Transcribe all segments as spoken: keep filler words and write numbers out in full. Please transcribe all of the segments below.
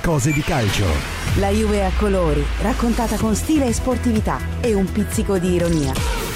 Cose di calcio. La Juve a colori, raccontata con stile e sportività e un pizzico di ironia.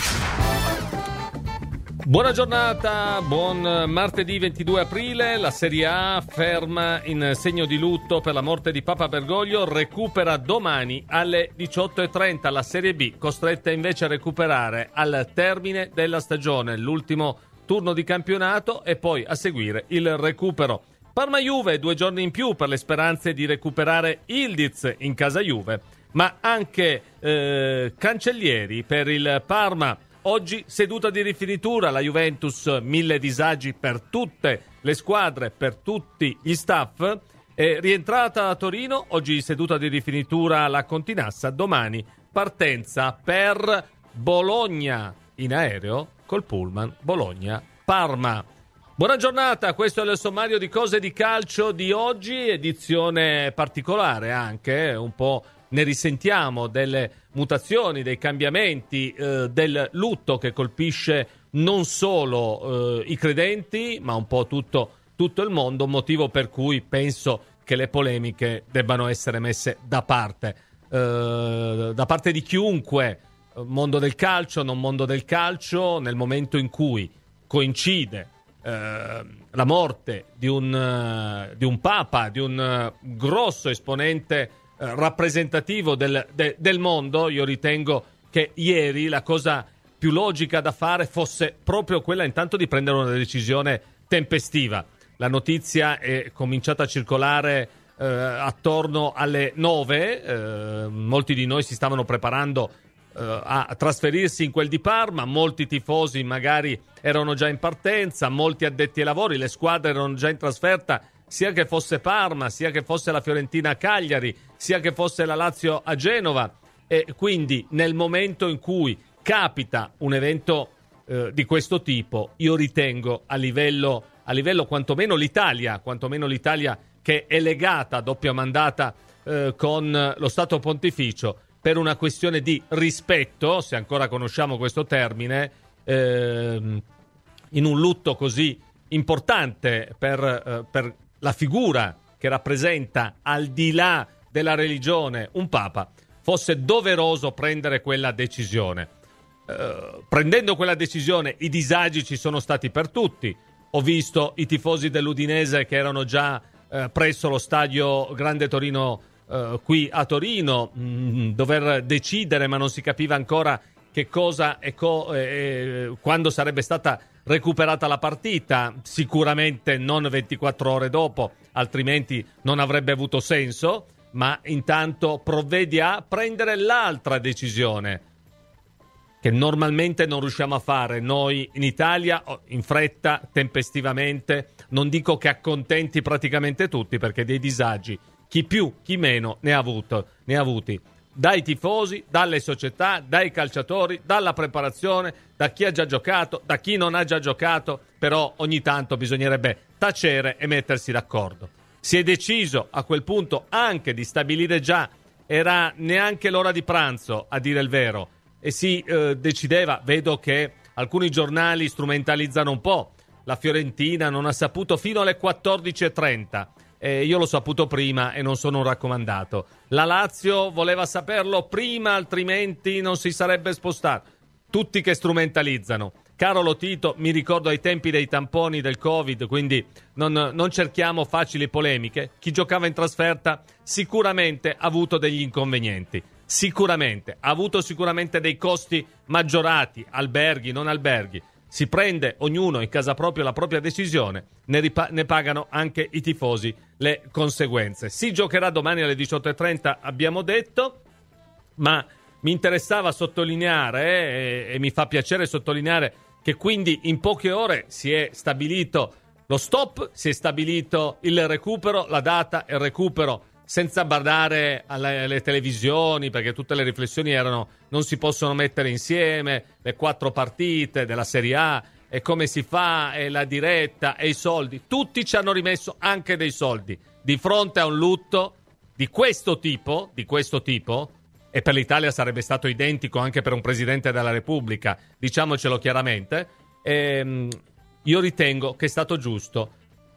Buona giornata, buon martedì ventidue aprile. La Serie A, ferma in segno di lutto per la morte di Papa Bergoglio, recupera domani alle diciotto e trenta. La Serie B, costretta invece a recuperare al termine della stagione, l'ultimo turno di campionato e poi a seguire il recupero. Parma-Juve, due giorni in più per le speranze di recuperare Yildiz in casa Juve, ma anche eh, Cancellieri per il Parma. Oggi seduta di rifinitura, la Juventus, mille disagi per tutte le squadre, per tutti gli staff. È rientrata a Torino, oggi seduta di rifinitura la Continassa, domani partenza per Bologna in aereo col pullman Bologna-Parma. Buona giornata, questo è il sommario di Cose di calcio di oggi, edizione particolare anche, un po' ne risentiamo delle mutazioni, dei cambiamenti, eh, del lutto che colpisce non solo eh, i credenti, ma un po' tutto, tutto il mondo, motivo per cui penso che le polemiche debbano essere messe da parte, eh, da parte di chiunque, mondo del calcio, non mondo del calcio, nel momento in cui coincide eh, la morte di un, uh, di un papa, di un uh, grosso esponente rappresentativo del, de, del mondo. Io ritengo che ieri la cosa più logica da fare fosse proprio quella intanto di prendere una decisione tempestiva. La notizia è cominciata a circolare eh, attorno alle nove, eh, molti di noi si stavano preparando eh, a trasferirsi in quel di Parma, molti tifosi magari erano già in partenza, molti addetti ai lavori, le squadre erano già in trasferta, sia che fosse Parma, sia che fosse la Fiorentina a Cagliari, sia che fosse la Lazio a Genova, e quindi nel momento in cui capita un evento eh, di questo tipo, io ritengo a livello, a livello quantomeno l'Italia, quantomeno l'Italia che è legata a doppia mandata eh, con lo Stato Pontificio, per una questione di rispetto, se ancora conosciamo questo termine, eh, in un lutto così importante per, eh, per la figura che rappresenta, al di là della religione, un papa, fosse doveroso prendere quella decisione. Eh, prendendo quella decisione, i disagi ci sono stati per tutti. Ho visto i tifosi dell'Udinese che erano già eh, presso lo stadio Grande Torino eh, qui a Torino, mh, dover decidere, ma non si capiva ancora che cosa e co- eh, quando sarebbe stata recuperata la partita, sicuramente non ventiquattro ore dopo, altrimenti non avrebbe avuto senso, ma intanto provvedi a prendere l'altra decisione che normalmente non riusciamo a fare noi in Italia, in fretta, tempestivamente. Non dico che accontenti praticamente tutti, perché dei disagi chi più, chi meno ne ha avuto, ne ha avuti. Dai tifosi, dalle società, dai calciatori, dalla preparazione, da chi ha già giocato, da chi non ha già giocato, però ogni tanto bisognerebbe tacere e mettersi d'accordo. Si è deciso a quel punto anche di stabilire già, era neanche l'ora di pranzo a dire il vero, e si eh, decideva, vedo che alcuni giornali strumentalizzano un po', la Fiorentina non ha saputo fino alle quattordici e trenta. Eh, io l'ho saputo prima e non sono un raccomandato. La Lazio voleva saperlo prima, altrimenti non si sarebbe spostato. Tutti che strumentalizzano. Caro Lotito, mi ricordo ai tempi dei tamponi del Covid, quindi non, non cerchiamo facili polemiche. Chi giocava in trasferta sicuramente ha avuto degli inconvenienti. Sicuramente. Ha avuto sicuramente dei costi maggiorati, alberghi, non alberghi. Si prende ognuno in casa propria la propria decisione, ne, ripa- ne pagano anche i tifosi le conseguenze. Si giocherà domani alle diciotto e trenta, abbiamo detto, ma mi interessava sottolineare eh, e, e mi fa piacere sottolineare che quindi in poche ore si è stabilito lo stop, si è stabilito il recupero, la data e il recupero, senza badare alle, alle televisioni, perché tutte le riflessioni erano non si possono mettere insieme le quattro partite della Serie A, e come si fa, e la diretta e i soldi. Tutti ci hanno rimesso anche dei soldi di fronte a un lutto di questo tipo, di questo tipo, e per l'Italia sarebbe stato identico anche per un Presidente della Repubblica, diciamocelo chiaramente. ehm, io ritengo che è stato giusto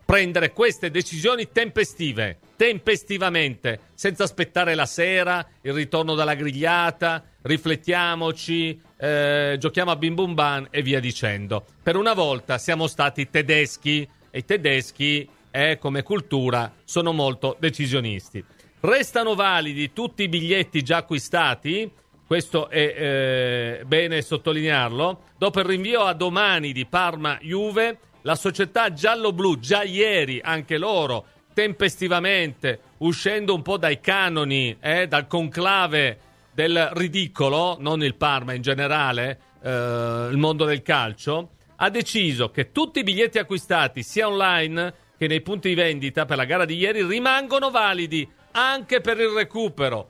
prendere queste decisioni tempestive, tempestivamente, senza aspettare la sera, il ritorno dalla grigliata, riflettiamoci, eh, giochiamo a bim bum bam e via dicendo. Per una volta siamo stati tedeschi e i tedeschi, eh, come cultura, sono molto decisionisti. Restano validi tutti i biglietti già acquistati, questo è eh, bene sottolinearlo. Dopo il rinvio a domani di Parma-Juve, la società giallo-blu già ieri, anche loro, tempestivamente, uscendo un po' dai canoni, eh, dal conclave del ridicolo, non il Parma in generale, eh, il mondo del calcio, ha deciso che tutti i biglietti acquistati sia online che nei punti di vendita per la gara di ieri rimangono validi anche per il recupero.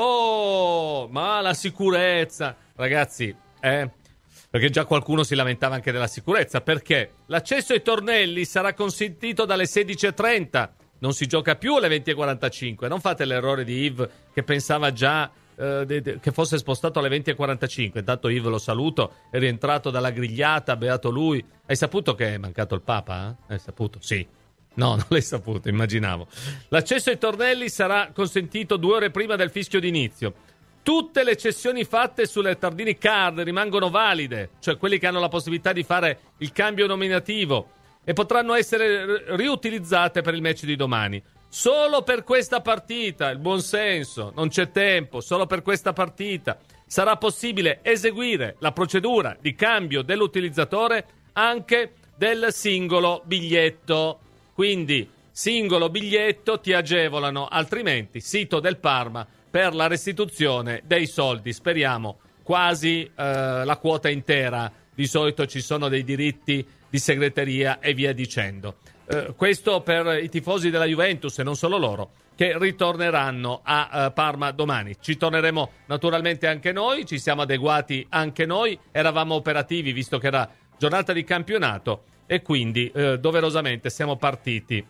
Oh, ma la sicurezza, ragazzi, eh, perché già qualcuno si lamentava anche della sicurezza, perché l'accesso ai tornelli sarà consentito dalle sedici e trenta, non si gioca più alle venti e quarantacinque. Non fate l'errore di Yves che pensava già eh, de- de- che fosse spostato alle venti e quarantacinque. Intanto Yves lo saluto, è rientrato dalla grigliata, beato lui. Hai saputo che è mancato il Papa? Eh? Hai saputo? Sì. No, non l'hai saputo, immaginavo. L'accesso ai tornelli sarà consentito due ore prima del fischio d'inizio. Tutte le cessioni fatte sulle Tardini Card rimangono valide, cioè quelli che hanno la possibilità di fare il cambio nominativo, e potranno essere riutilizzate per il match di domani. Solo per questa partita, il buon senso, non c'è tempo, solo per questa partita sarà possibile eseguire la procedura di cambio dell'utilizzatore anche del singolo biglietto. Quindi singolo biglietto ti agevolano, altrimenti sito del Parma per la restituzione dei soldi, speriamo quasi eh, la quota intera. Di solito ci sono dei diritti di segreteria e via dicendo. Eh, questo per i tifosi della Juventus e non solo loro, che ritorneranno a uh, Parma domani. Ci torneremo naturalmente anche noi, ci siamo adeguati anche noi, eravamo operativi visto che era giornata di campionato e quindi eh, doverosamente siamo partiti,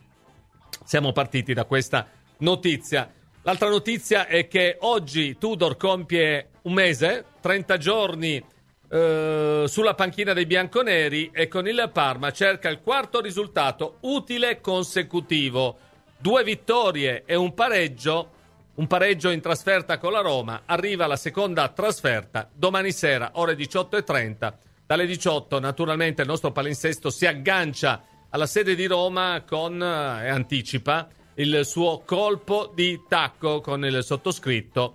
siamo partiti da questa notizia. L'altra notizia è che oggi Tudor compie un mese, trenta giorni eh, sulla panchina dei bianconeri e con il Parma cerca il quarto risultato utile consecutivo. Due vittorie e un pareggio, un pareggio in trasferta con la Roma. Arriva la seconda trasferta domani sera, ore diciotto e trenta. Dalle diciotto naturalmente il nostro palinsesto si aggancia alla sede di Roma con, eh, e anticipa il suo colpo di tacco con il sottoscritto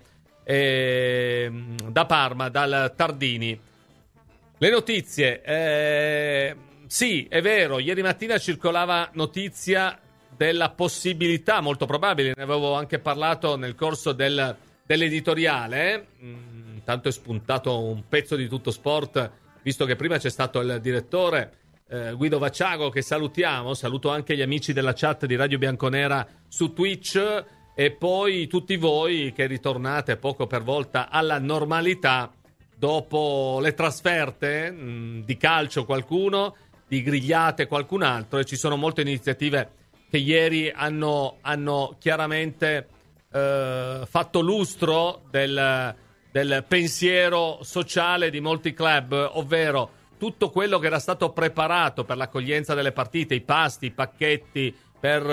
eh, da Parma, dal Tardini. Le notizie, eh, sì, è vero, ieri mattina circolava notizia della possibilità, molto probabile, ne avevo anche parlato nel corso del, dell'editoriale, mm, tanto è spuntato un pezzo di Tutto Sport, visto che prima c'è stato il direttore eh, Guido Vacciago, che salutiamo, saluto anche gli amici della chat di Radio Bianconera su Twitch e poi tutti voi che ritornate poco per volta alla normalità dopo le trasferte mh, di calcio qualcuno, di grigliate qualcun altro, e ci sono molte iniziative che ieri hanno, hanno chiaramente eh, fatto lustro del, del pensiero sociale di molti club, ovvero tutto quello che era stato preparato per l'accoglienza delle partite, i pasti, i pacchetti per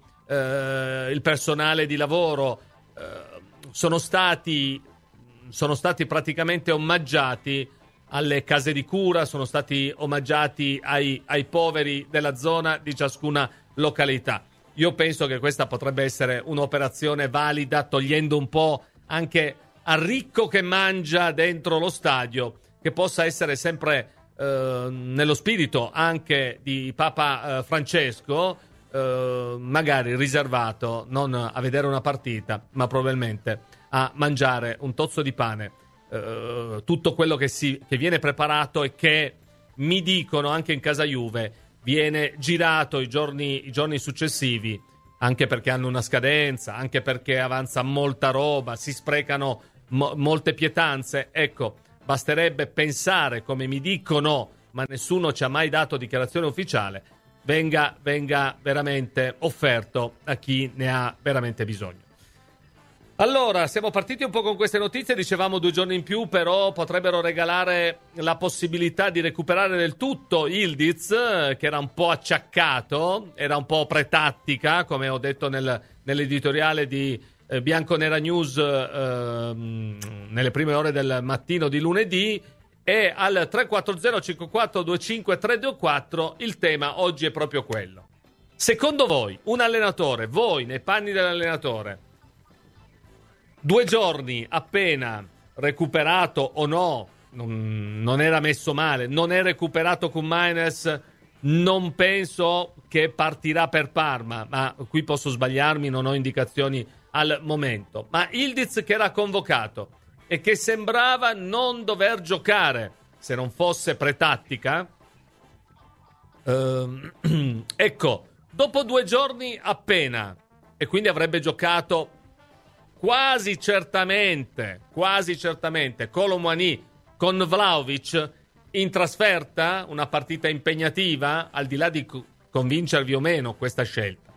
eh, il personale di lavoro, eh, sono stati, sono stati praticamente omaggiati alle case di cura, sono stati omaggiati ai, ai poveri della zona di ciascuna località. Io penso che questa potrebbe essere un'operazione valida, togliendo un po' anche al ricco che mangia dentro lo stadio, che possa essere sempre eh, nello spirito anche di Papa eh, Francesco, eh, magari riservato non a vedere una partita, ma probabilmente a mangiare un tozzo di pane. Uh, tutto quello che, si, che viene preparato e che mi dicono anche in casa Juve viene girato i giorni, i giorni successivi, anche perché hanno una scadenza, anche perché avanza molta roba, si sprecano mo- molte pietanze. Ecco, basterebbe pensare, come mi dicono, ma nessuno ci ha mai dato dichiarazione ufficiale, venga, venga veramente offerto a chi ne ha veramente bisogno. Allora, siamo partiti un po' con queste notizie, dicevamo due giorni in più, però potrebbero regalare la possibilità di recuperare del tutto Yildiz, che era un po' acciaccato, era un po' pretattica, come ho detto nel, nell'editoriale di eh, Bianconera News eh, nelle prime ore del mattino di lunedì, e al tre quattro zero cinque quattro due cinque tre due quattro il tema oggi è proprio quello. Secondo voi, un allenatore, voi nei panni dell'allenatore, due giorni appena recuperato o no, non, non era messo male, non è recuperato Koumainis, non penso che partirà per Parma, ma qui posso sbagliarmi, non ho indicazioni al momento. Ma Yildiz, che era convocato e che sembrava non dover giocare se non fosse pretattica, ehm, ecco, dopo due giorni appena, e quindi avrebbe giocato quasi certamente, quasi certamente Kolo Muani con Vlahovic in trasferta, una partita impegnativa, al di là di convincervi o meno questa scelta.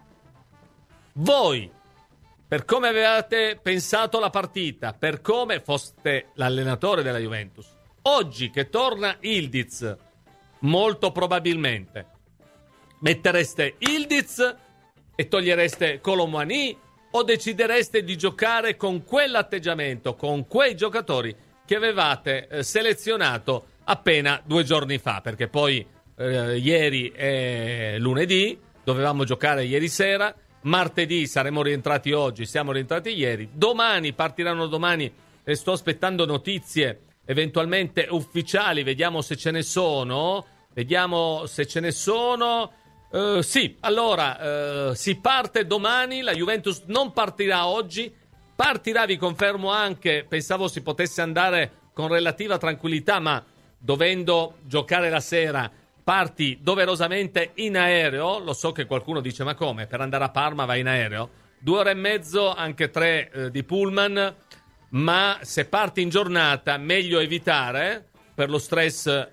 Voi, per come avevate pensato la partita, per come foste l'allenatore della Juventus, oggi che torna Yildiz, molto probabilmente mettereste Yildiz e togliereste Kolo Muani, o decidereste di giocare con quell'atteggiamento, con quei giocatori che avevate eh, selezionato appena due giorni fa? Perché poi eh, ieri è lunedì, dovevamo giocare ieri sera, martedì saremmo rientrati oggi, siamo rientrati ieri, domani partiranno domani e sto aspettando notizie eventualmente ufficiali, vediamo se ce ne sono, vediamo se ce ne sono. Uh, sì, allora uh, si parte domani, la Juventus non partirà oggi, partirà, vi confermo anche, pensavo si potesse andare con relativa tranquillità, ma dovendo giocare la sera parti doverosamente in aereo. Lo so che qualcuno dice, ma come, per andare a Parma vai in aereo? Due ore e mezzo, anche tre eh, di pullman, ma se parti in giornata meglio evitare, per lo stress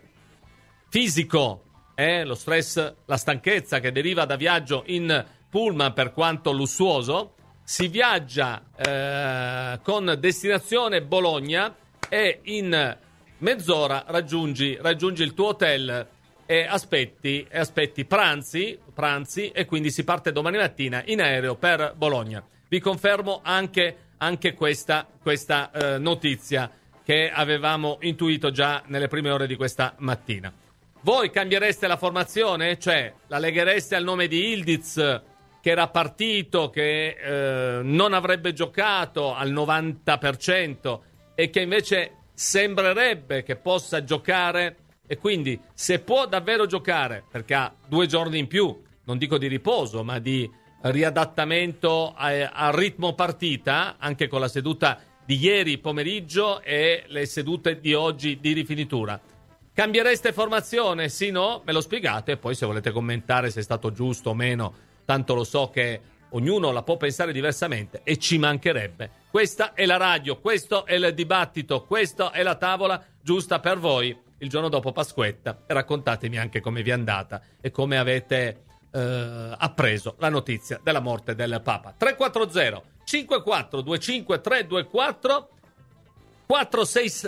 fisico, Eh, lo stress, la stanchezza che deriva da viaggio in pullman, per quanto lussuoso. Si viaggia eh, con destinazione Bologna e in mezz'ora raggiungi, raggiungi il tuo hotel e aspetti, e aspetti pranzi, pranzi e quindi si parte domani mattina in aereo per Bologna. Vi confermo anche, anche questa, questa eh, notizia che avevamo intuito già nelle prime ore di questa mattina. Voi cambiereste la formazione? Cioè, la leghereste al nome di Yildiz, che era partito, che eh, non avrebbe giocato al novanta per cento e che invece sembrerebbe che possa giocare, e quindi se può davvero giocare, perché ha due giorni in più, non dico di riposo, ma di riadattamento al ritmo partita, anche con la seduta di ieri pomeriggio e le sedute di oggi di rifinitura. Cambiereste formazione? Sì, no? Me lo spiegate e poi se volete commentare se è stato giusto o meno, tanto lo so che ognuno la può pensare diversamente e ci mancherebbe. Questa è la radio, questo è il dibattito, questa è la tavola giusta per voi il giorno dopo Pasquetta. E raccontatemi anche come vi è andata e come avete eh, appreso la notizia della morte del Papa. tre quattro zero cinque quattro due cinque tre due quattro quattro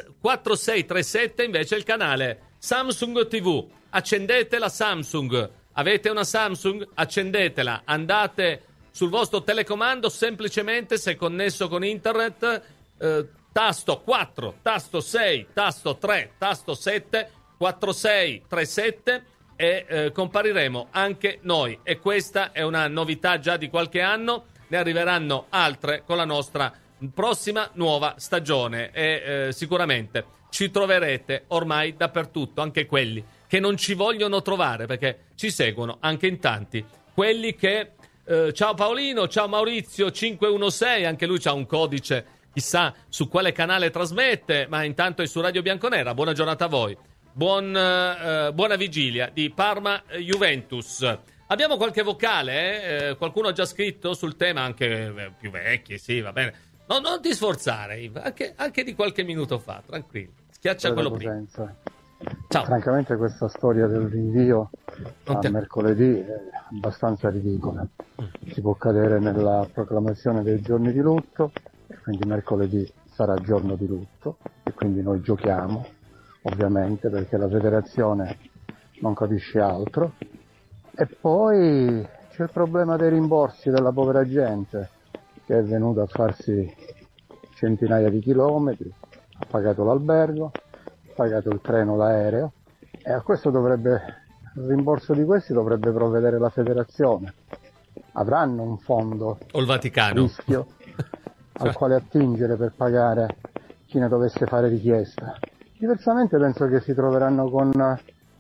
sei tre sette invece il canale Samsung tivù. Accendete la Samsung. Avete una Samsung? Accendetela. Andate sul vostro telecomando, semplicemente, se connesso con internet, eh, tasto quattro, tasto sei, tasto tre, tasto sette, quattro sei tre sette e eh, compariremo anche noi. E questa è una novità già di qualche anno. Ne arriveranno altre con la nostra prossima nuova stagione e eh, sicuramente ci troverete ormai dappertutto, anche quelli che non ci vogliono trovare, perché ci seguono anche in tanti, quelli che eh, ciao Paolino, ciao Maurizio cinque uno sei, anche lui c'ha un codice, chissà su quale canale trasmette, ma intanto è su Radio Bianconera. Buona giornata a voi, Buon, eh, buona vigilia di Parma Juventus. Abbiamo qualche vocale, eh? Eh, qualcuno ha già scritto sul tema, anche eh, più vecchi, sì, va bene. No, non ti sforzare, anche, anche di qualche minuto fa, tranquillo. Schiaccia quello prima. Ciao. Francamente questa storia del rinvio a te... mercoledì è abbastanza ridicola. Si può cadere nella proclamazione dei giorni di lutto, e quindi mercoledì sarà giorno di lutto, e quindi noi giochiamo, ovviamente, perché la federazione non capisce altro. E poi c'è il problema dei rimborsi della povera gente che è venuta a farsi centinaia di chilometri, ha pagato l'albergo, pagato il treno, l'aereo, e a questo dovrebbe, il rimborso di questi dovrebbe provvedere la federazione. Avranno un fondo o il Vaticano rischio al quale attingere per pagare chi ne dovesse fare richiesta. Diversamente penso che si troveranno con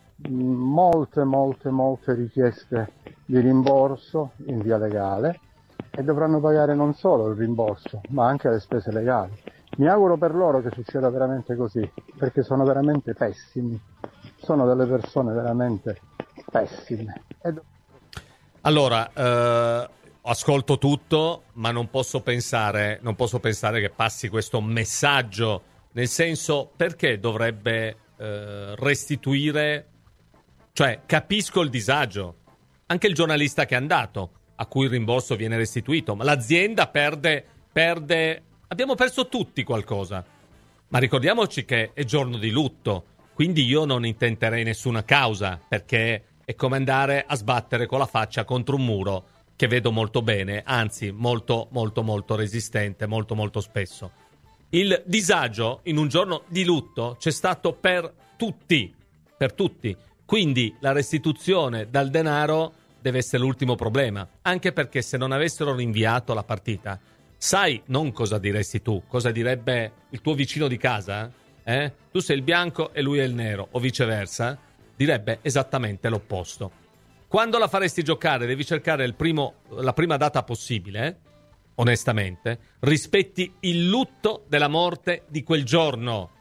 molte molte molte richieste di rimborso in via legale e dovranno pagare non solo il rimborso ma anche le spese legali. Mi auguro per loro che succeda veramente così, perché sono veramente pessimi, sono delle persone veramente pessime. Ed... Allora, eh, ascolto tutto, ma non posso pensare, non posso pensare che passi questo messaggio, nel senso, perché dovrebbe eh, restituire, cioè capisco il disagio, anche il giornalista che è andato, a cui il rimborso viene restituito, ma l'azienda perde, perde... Abbiamo perso tutti qualcosa, ma ricordiamoci che è giorno di lutto, quindi io non intenterei nessuna causa, perché è come andare a sbattere con la faccia contro un muro che vedo molto bene, anzi molto molto molto resistente, molto molto spesso. Il disagio in un giorno di lutto c'è stato per tutti, per tutti, quindi la restituzione dal denaro deve essere l'ultimo problema, anche perché se non avessero rinviato la partita, sai non cosa diresti tu, cosa direbbe il tuo vicino di casa? Eh? Tu sei il bianco e lui è il nero, o viceversa, direbbe esattamente l'opposto. Quando la faresti giocare devi cercare il primo, la prima data possibile, eh? Onestamente, rispetti il lutto della morte di quel giorno.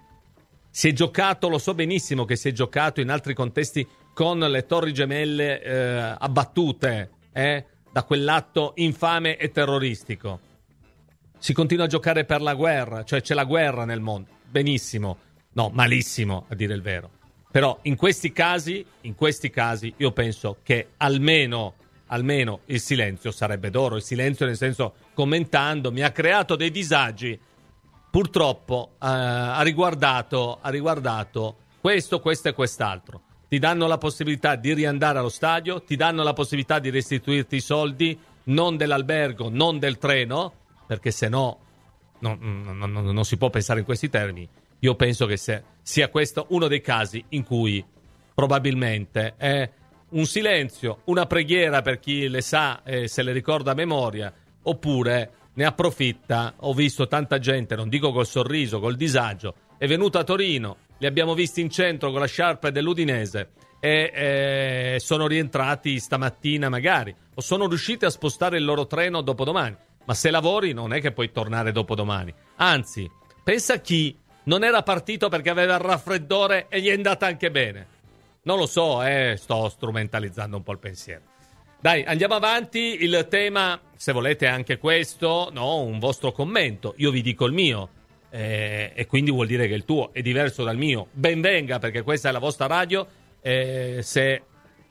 Si è giocato, lo so benissimo che si è giocato in altri contesti con le torri gemelle eh, abbattute eh? da quell'atto infame e terroristico. Si continua a giocare per la guerra, cioè c'è la guerra nel mondo. Benissimo, no, malissimo a dire il vero. Però in questi casi, in questi casi io penso che almeno, almeno il silenzio sarebbe d'oro. Il silenzio nel senso, commentando, mi ha creato dei disagi. Purtroppo eh, ha riguardato, ha riguardato questo, questo e quest'altro. Ti danno la possibilità di riandare allo stadio, ti danno la possibilità di restituirti i soldi, non dell'albergo, non del treno, perché se no non, non, non, non si può pensare in questi termini. Io penso che se, sia questo uno dei casi in cui probabilmente è un silenzio, una preghiera per chi le sa e se le ricorda a memoria, oppure ne approfitta. Ho visto tanta gente, non dico col sorriso, col disagio, è venuta a Torino, li abbiamo visti in centro con la sciarpa dell'Udinese e eh, sono rientrati stamattina magari, o sono riusciti a spostare il loro treno dopodomani. Ma se lavori non è che puoi tornare dopodomani. Anzi, pensa a chi non era partito perché aveva il raffreddore e gli è andata anche bene. Non lo so, eh, sto strumentalizzando un po' il pensiero. Dai, andiamo avanti. Il tema, se volete anche questo, no, un vostro commento. Io vi dico il mio. Eh, e quindi vuol dire che il tuo è diverso dal mio. Ben venga, perché questa è la vostra radio. Eh, se,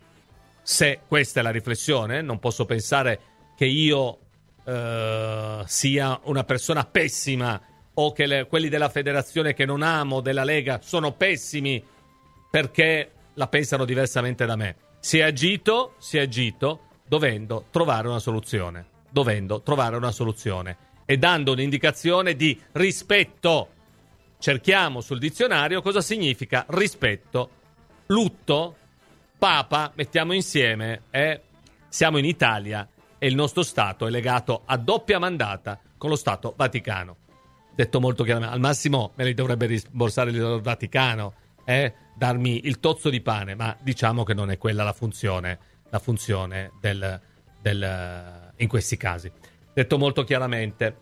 se questa è la riflessione, non posso pensare che io Uh, sia una persona pessima o che le, quelli della federazione che non amo, della Lega, sono pessimi perché la pensano diversamente da me. Si è agito, si è agito dovendo trovare una soluzione, dovendo trovare una soluzione e dando un'indicazione di rispetto. Cerchiamo sul dizionario cosa significa rispetto. Lutto, papa, mettiamo insieme, eh? Siamo in Italia e il nostro Stato è legato a doppia mandata con lo Stato Vaticano. Detto molto chiaramente, al massimo me li dovrebbe rimborsare il Vaticano, eh? Darmi il tozzo di pane, ma diciamo che non è quella la funzione, la funzione del, del, in questi casi. Detto molto chiaramente,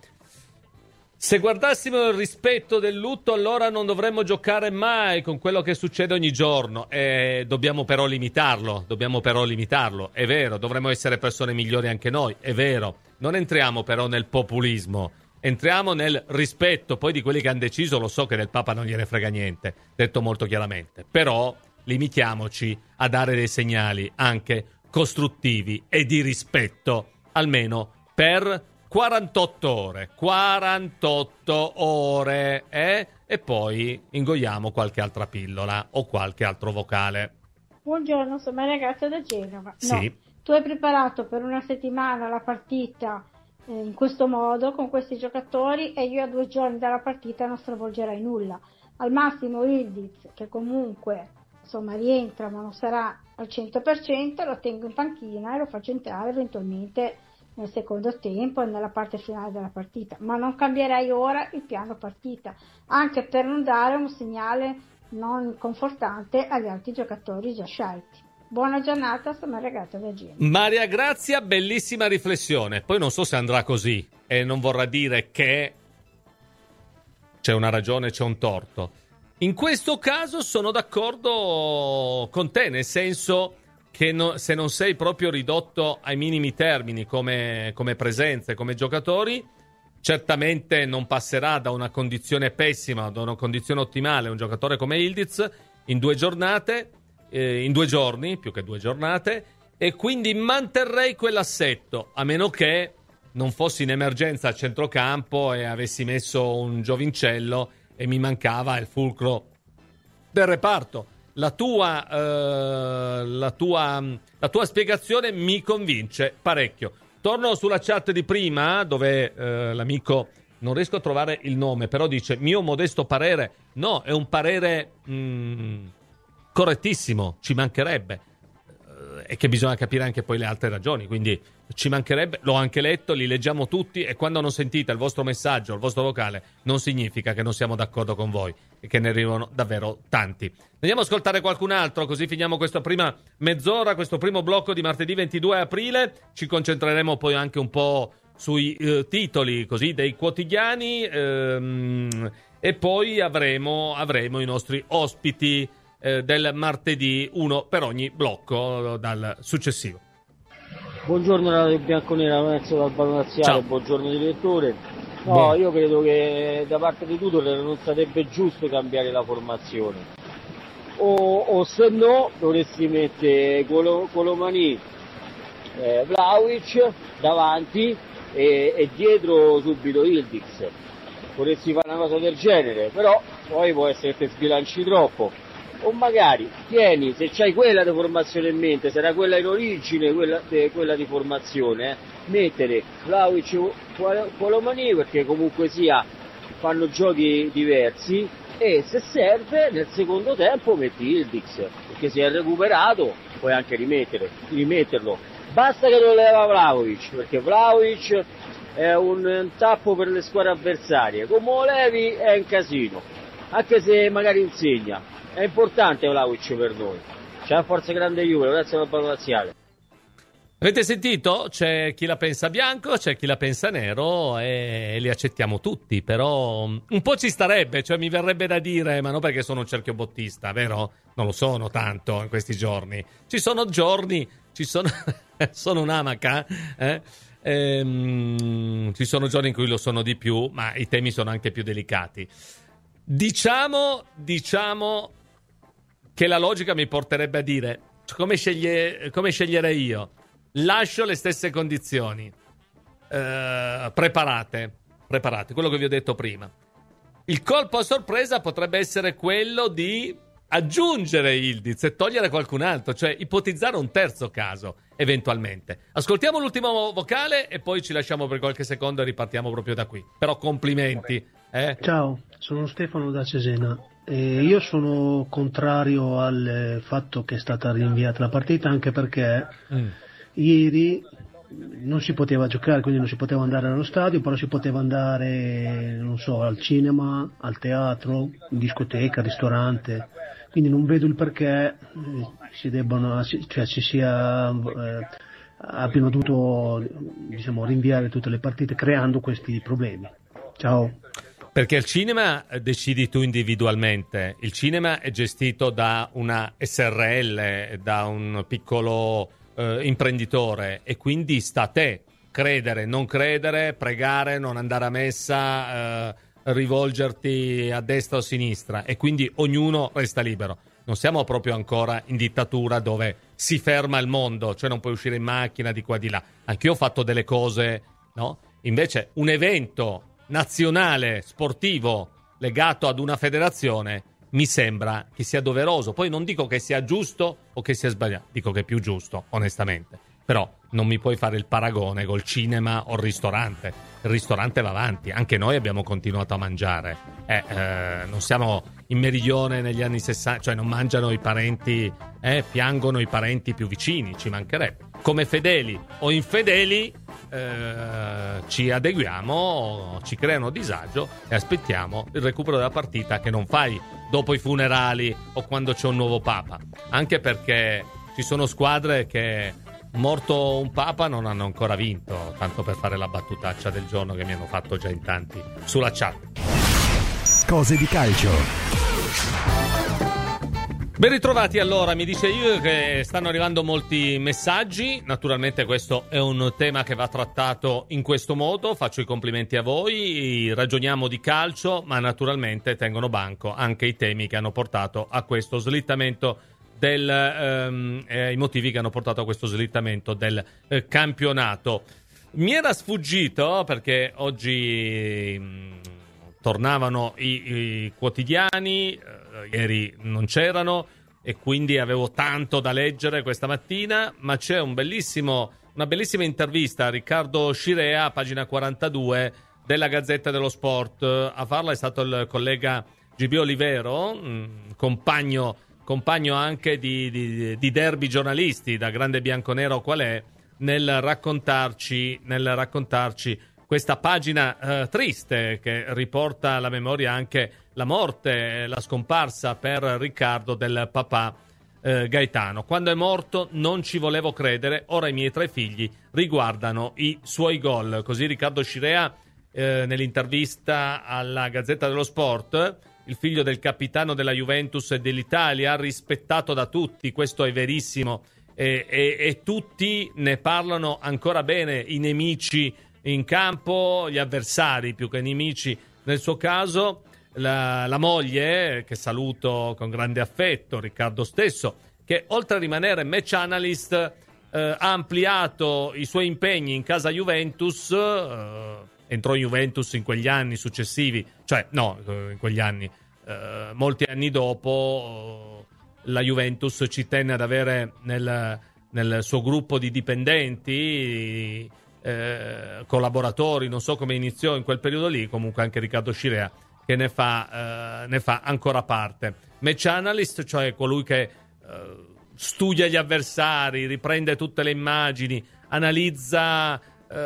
se guardassimo il rispetto del lutto, allora non dovremmo giocare mai con quello che succede ogni giorno. E dobbiamo però limitarlo, dobbiamo però limitarlo. È vero, dovremmo essere persone migliori anche noi, è vero. Non entriamo però nel populismo. entriamo nel rispetto poi di quelli che hanno deciso. Lo so che del Papa non gliene frega niente, detto molto chiaramente, però limitiamoci a dare dei segnali anche costruttivi e di rispetto, almeno per quarantotto ore. quarantotto ore, eh? E poi ingoiamo qualche altra pillola o qualche altro vocale. Buongiorno, sono Maria Grazia da Genova. Sì. No, tu hai preparato per una settimana la partita eh, in questo modo, con questi giocatori, e io a due giorni dalla partita non stravolgerai nulla. Al massimo Ildiz, che comunque insomma rientra ma non sarà al cento per cento, lo tengo in panchina e lo faccio entrare eventualmente nel secondo tempo e nella parte finale della partita, ma non cambierei ora il piano partita, anche per non dare un segnale non confortante agli altri giocatori già scelti. Buona giornata, sono Maria Grazia da Genova. Maria Grazia, bellissima riflessione. Poi non so se andrà così e non vorrà dire che c'è una ragione, c'è un torto. In questo caso sono d'accordo con te, nel senso che no, se non sei proprio ridotto ai minimi termini come, come presenze, come giocatori, certamente non passerà da una condizione pessima, da una condizione ottimale un giocatore come Ildiz in due giornate, eh, in due giorni, più che due giornate, e quindi manterrei quell'assetto, a meno che non fossi in emergenza a centrocampo e avessi messo un giovincello e mi mancava il fulcro del reparto. La tua, eh, la tua, la tua spiegazione mi convince parecchio. Torno sulla chat di prima, dove eh, l'amico, non riesco a trovare il nome, però dice mio modesto parere. No, è un parere mh, correttissimo, ci mancherebbe. E che bisogna capire anche poi le altre ragioni, quindi ci mancherebbe, l'ho anche letto, li leggiamo tutti, e quando non sentite il vostro messaggio, il vostro vocale, non significa che non siamo d'accordo con voi e che ne arrivano davvero tanti. Andiamo a ascoltare qualcun altro, così finiamo questa prima mezz'ora, questo primo blocco di martedì ventidue aprile. Ci concentreremo poi anche un po' sui eh, titoli così dei quotidiani, ehm, e poi avremo, avremo i nostri ospiti Eh, del martedì, uno per ogni blocco dal successivo. Buongiorno Radio Bianconera, Lorenzo dal Balonazziale, buongiorno direttore. No, Buon. io credo che da parte di Tudor non sarebbe giusto cambiare la formazione, o, o se no dovresti mettere Colo, Colomani, eh, Vlahovic davanti e, e dietro subito Ildiz. Vorresti fare una cosa del genere, però poi può essere che ti sbilanci troppo. O magari tieni, se c'hai quella di formazione in mente, se era quella in origine, quella, de, quella di formazione, eh, mettere Vlahovic e Colomani, perché comunque sia fanno giochi diversi, e se serve nel secondo tempo metti Ildiz, perché se è recuperato puoi anche rimettere, rimetterlo. Basta che lo leva Vlahovic, perché Vlahovic è un tappo per le squadre avversarie, come lo levi è un casino, anche se magari insegna. È importante Vlahovic per noi. C'è la forza grande Juve, grazie al Balonazziale. Avete sentito? C'è chi la pensa bianco, c'è chi la pensa nero, e li accettiamo tutti, però un po' ci starebbe, cioè mi verrebbe da dire, ma non perché sono un cerchiobottista, vero? Non lo sono tanto in questi giorni. Ci sono giorni, ci sono sono un'amaca, eh? Ehm, ci sono giorni in cui lo sono di più, ma i temi sono anche più delicati. Diciamo, diciamo che la logica mi porterebbe a dire, come, sceglie, come sceglierei io? Lascio le stesse condizioni, eh, preparate, preparate, quello che vi ho detto prima. Il colpo a sorpresa potrebbe essere quello di aggiungere Ildiz e togliere qualcun altro, cioè ipotizzare un terzo caso, eventualmente. Ascoltiamo l'ultimo vocale e poi ci lasciamo per qualche secondo e ripartiamo proprio da qui. Però complimenti. Eh? Ciao, sono Stefano da Cesena. E io sono contrario al fatto che è stata rinviata la partita, anche perché mm. ieri non si poteva giocare, quindi non si poteva andare allo stadio, però si poteva andare, non so, al cinema, al teatro, in discoteca, ristorante, quindi non vedo il perché si debbano, cioè ci sia eh, abbiano dovuto, diciamo, rinviare tutte le partite creando questi problemi. Ciao. Perché il cinema decidi tu individualmente, il cinema è gestito da una S R L, da un piccolo eh, imprenditore, e quindi sta a te credere, non credere, pregare, non andare a messa, eh, rivolgerti a destra o a sinistra, e quindi ognuno resta libero. Non siamo proprio ancora in dittatura dove si ferma il mondo, cioè non puoi uscire in macchina di qua e di là. Anch'io ho fatto delle cose, no? Invece un evento nazionale sportivo legato ad una federazione mi sembra che sia doveroso. Poi non dico che sia giusto o che sia sbagliato, dico che è più giusto, onestamente. Però non mi puoi fare il paragone col cinema o il ristorante. Il ristorante va avanti, anche noi abbiamo continuato a mangiare. Eh, eh, non siamo in meridione negli anni sessanta, cioè non mangiano i parenti, eh, piangono i parenti più vicini, ci mancherebbe. Come fedeli o infedeli eh, ci adeguiamo, ci creano disagio e aspettiamo il recupero della partita, che non fai dopo i funerali o quando c'è un nuovo papa. Anche perché ci sono squadre che, morto un papa, non hanno ancora vinto, tanto per fare la battutaccia del giorno che mi hanno fatto già in tanti sulla chat. Cose di calcio. Ben ritrovati. Allora, mi dice io che stanno arrivando molti messaggi. Naturalmente questo è un tema che va trattato in questo modo. Faccio i complimenti a voi, ragioniamo di calcio, ma naturalmente tengono banco anche i temi che hanno portato a questo slittamento del ehm, eh, i motivi che hanno portato a questo slittamento del eh, campionato. Mi era sfuggito perché oggi mh, tornavano i, i quotidiani, eh, ieri non c'erano e quindi avevo tanto da leggere questa mattina, ma c'è un bellissimo, una bellissima intervista a Riccardo Scirea, pagina quarantadue della Gazzetta dello Sport. A farla è stato il collega G B Olivero, mh, compagno compagno anche di, di, di derby giornalisti, da grande bianconero qual è, nel raccontarci, nel raccontarci questa pagina eh, triste che riporta alla memoria anche la morte, la scomparsa per Riccardo del papà eh, Gaetano. Quando è morto non ci volevo credere, ora i miei tre figli riguardano i suoi gol. Così Riccardo Scirea eh, nell'intervista alla Gazzetta dello Sport. Il figlio del capitano della Juventus e dell'Italia, rispettato da tutti, questo è verissimo, e, e, e tutti ne parlano ancora bene, i nemici in campo, gli avversari più che nemici nel suo caso, la, la moglie, che saluto con grande affetto, Riccardo stesso, che oltre a rimanere match analyst eh, ha ampliato i suoi impegni in casa Juventus, eh, entrò in Juventus in quegli anni successivi, cioè no, in quegli anni, eh, molti anni dopo, la Juventus ci tenne ad avere nel, nel suo gruppo di dipendenti, eh, collaboratori, non so come iniziò in quel periodo lì, comunque anche Riccardo Scirea che ne fa, eh, ne fa ancora parte. Match analyst, cioè colui che eh, studia gli avversari, riprende tutte le immagini, analizza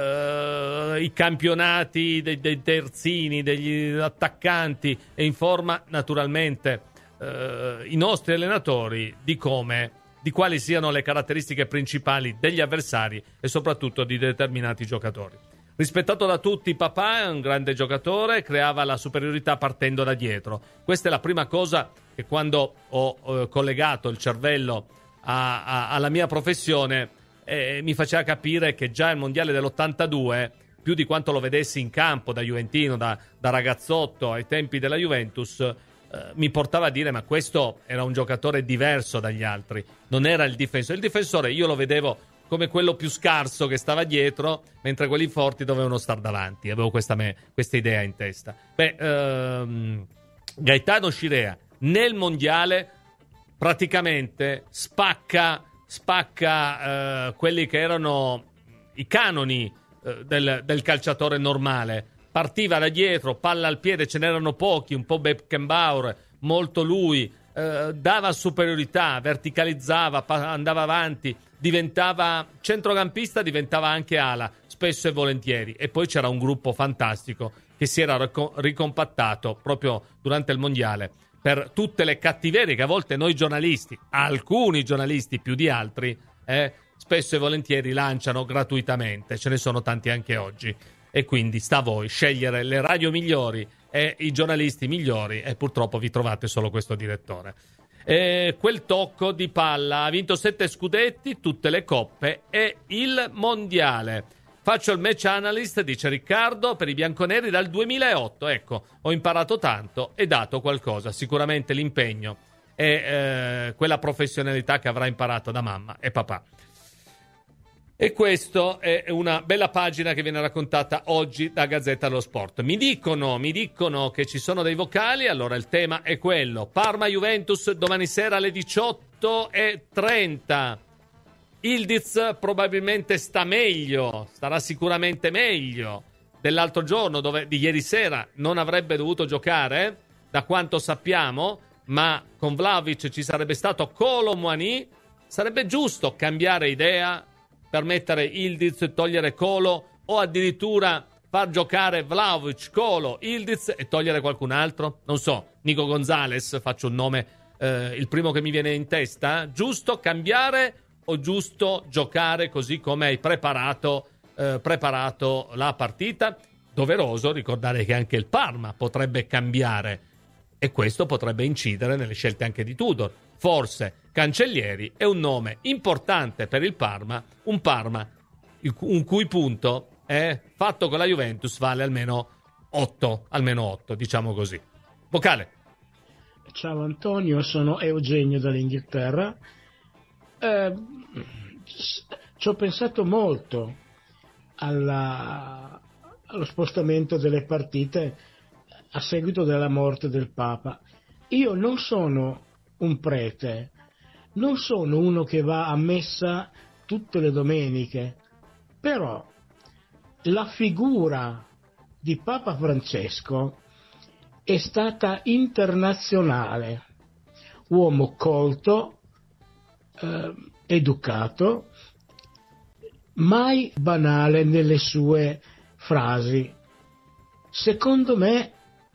Uh, i campionati dei, dei terzini, degli attaccanti e informa naturalmente uh, i nostri allenatori di come, di quali siano le caratteristiche principali degli avversari e soprattutto di determinati giocatori. Rispettato da tutti, papà è un grande giocatore, creava la superiorità partendo da dietro. Questa è la prima cosa che, quando ho uh, collegato il cervello a, a, alla mia professione, e mi faceva capire che già il mondiale dell'ottantadue, più di quanto lo vedessi in campo da juventino, da, da ragazzotto ai tempi della Juventus, eh, mi portava a dire: ma questo era un giocatore diverso dagli altri, non era il difensore. Il difensore io lo vedevo come quello più scarso che stava dietro, mentre quelli forti dovevano star davanti. Avevo questa, me, questa idea in testa. Beh, ehm, Gaetano Scirea nel mondiale praticamente spacca spacca eh, quelli che erano i canoni eh, del, del calciatore normale. Partiva da dietro, palla al piede, ce n'erano pochi, un po' Beckenbauer, molto lui, eh, dava superiorità, verticalizzava, pa- andava avanti, diventava centrocampista, diventava anche ala, spesso e volentieri. E poi c'era un gruppo fantastico che si era ric- ricompattato proprio durante il mondiale per tutte le cattiverie che a volte noi giornalisti, alcuni giornalisti più di altri, eh, spesso e volentieri lanciano gratuitamente. Ce ne sono tanti anche oggi. E quindi sta a voi scegliere le radio migliori e i giornalisti migliori, e purtroppo vi trovate solo questo direttore. E quel tocco di palla, ha vinto sette scudetti, tutte le coppe e il mondiale. Faccio il match analyst, dice Riccardo, per i bianconeri dal duemilaotto. Ecco, ho imparato tanto e dato qualcosa. Sicuramente l'impegno e eh, quella professionalità che avrà imparato da mamma e papà. E questo è una bella pagina che viene raccontata oggi da Gazzetta dello Sport. Mi dicono, mi dicono che ci sono dei vocali, allora il tema è quello. Parma-Juventus domani sera alle diciotto e trenta. Ildiz probabilmente sta meglio, starà sicuramente meglio dell'altro giorno, dove di ieri sera non avrebbe dovuto giocare, da quanto sappiamo, ma con Vlahovic ci sarebbe stato Kolo Muani. Sarebbe giusto cambiare idea per mettere Ildiz e togliere Kolo, o addirittura far giocare Vlahovic, Kolo, Ildiz e togliere qualcun altro? Non so, Nico Gonzalez, faccio un nome, eh, il primo che mi viene in testa. Giusto cambiare o giusto giocare così come hai preparato, eh, preparato la partita? Doveroso ricordare che anche il Parma potrebbe cambiare e questo potrebbe incidere nelle scelte anche di Tudor. Forse Cancellieri è un nome importante per il Parma, un Parma un cui punto è fatto con la Juventus vale almeno otto, almeno otto, diciamo così. Vocale. Ciao Antonio, sono Eugenio dall'Inghilterra. Eh, ci ho pensato molto alla, allo spostamento delle partite a seguito della morte del Papa. Io non sono un prete, non sono uno che va a messa tutte le domeniche, però la figura di Papa Francesco è stata internazionale, uomo colto, eh, educato, mai banale nelle sue frasi. Secondo me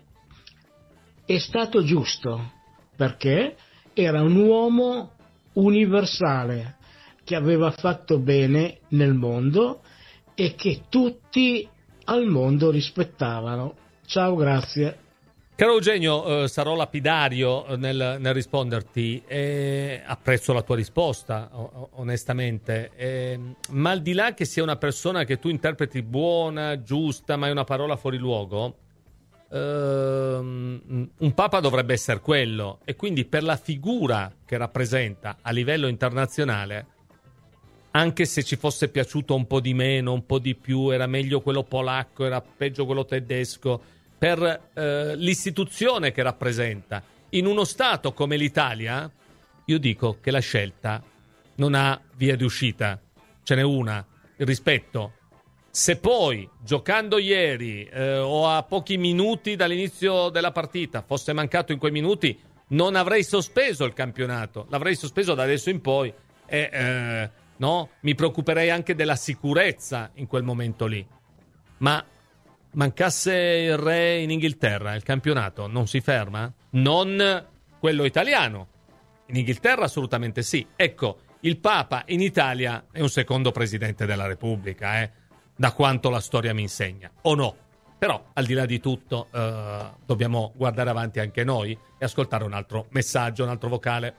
è stato giusto, perché era un uomo universale che aveva fatto bene nel mondo e che tutti al mondo rispettavano. Ciao, grazie. Caro Eugenio, eh, sarò lapidario nel, nel risponderti, eh, apprezzo la tua risposta, o, onestamente, eh, ma al di là che sia una persona che tu interpreti buona, giusta, ma è una parola fuori luogo, eh, un Papa dovrebbe essere quello, e quindi per la figura che rappresenta a livello internazionale, anche se ci fosse piaciuto un po' di meno, un po' di più, era meglio quello polacco, era peggio quello tedesco, per eh, l'istituzione che rappresenta in uno Stato come l'Italia, io dico che la scelta non ha via di uscita, ce n'è una, il rispetto. Se poi, giocando ieri eh, o a pochi minuti dall'inizio della partita, fosse mancato in quei minuti, non avrei sospeso il campionato, l'avrei sospeso da adesso in poi e eh, no, mi preoccuperei anche della sicurezza in quel momento lì. Ma mancasse il re in Inghilterra, il campionato non si ferma? Non quello italiano. In Inghilterra assolutamente sì. Ecco, il Papa in Italia è un secondo presidente della Repubblica, eh, da quanto la storia mi insegna, o no? Però, al di là di tutto, eh, dobbiamo guardare avanti anche noi e ascoltare un altro messaggio, un altro vocale.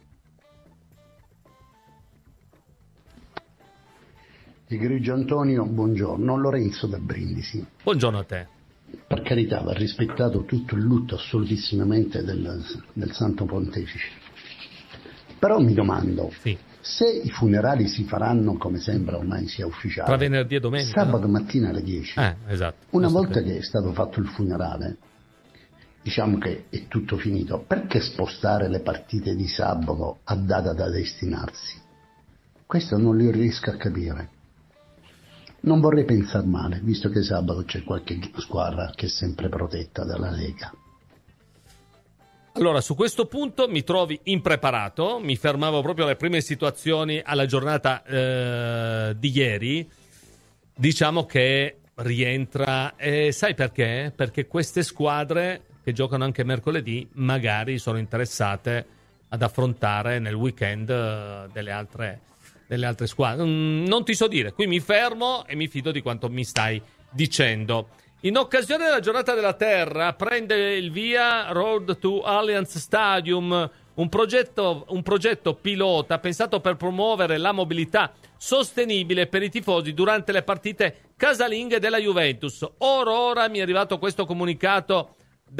Egregio Antonio, buongiorno. Lorenzo da Brindisi. Buongiorno a te. Per carità, va rispettato tutto il lutto assolutissimamente del, del Santo Pontefice. Però mi domando, sì, se i funerali si faranno, come sembra ormai sia ufficiale, tra venerdì e domenica, sabato no? mattina alle dieci. Eh, esatto. Una volta che è stato fatto il funerale, diciamo che è tutto finito, perché spostare le partite di sabato a data da destinarsi? Questo non li riesco a capire. Non vorrei pensare male, visto che sabato c'è qualche squadra che è sempre protetta dalla Lega. Allora, su questo punto mi trovi impreparato, mi fermavo proprio alle prime situazioni alla giornata eh, di ieri. Diciamo che rientra, eh, sai perché? Perché queste squadre che giocano anche mercoledì magari sono interessate ad affrontare nel weekend eh, delle altre delle altre squadre. Mm, non ti so dire, qui mi fermo e mi fido di quanto mi stai dicendo. In occasione della giornata della terra prende il via Road to Allianz Stadium, un progetto, un progetto pilota pensato per promuovere la mobilità sostenibile per i tifosi durante le partite casalinghe della Juventus. Ora ora mi è arrivato questo comunicato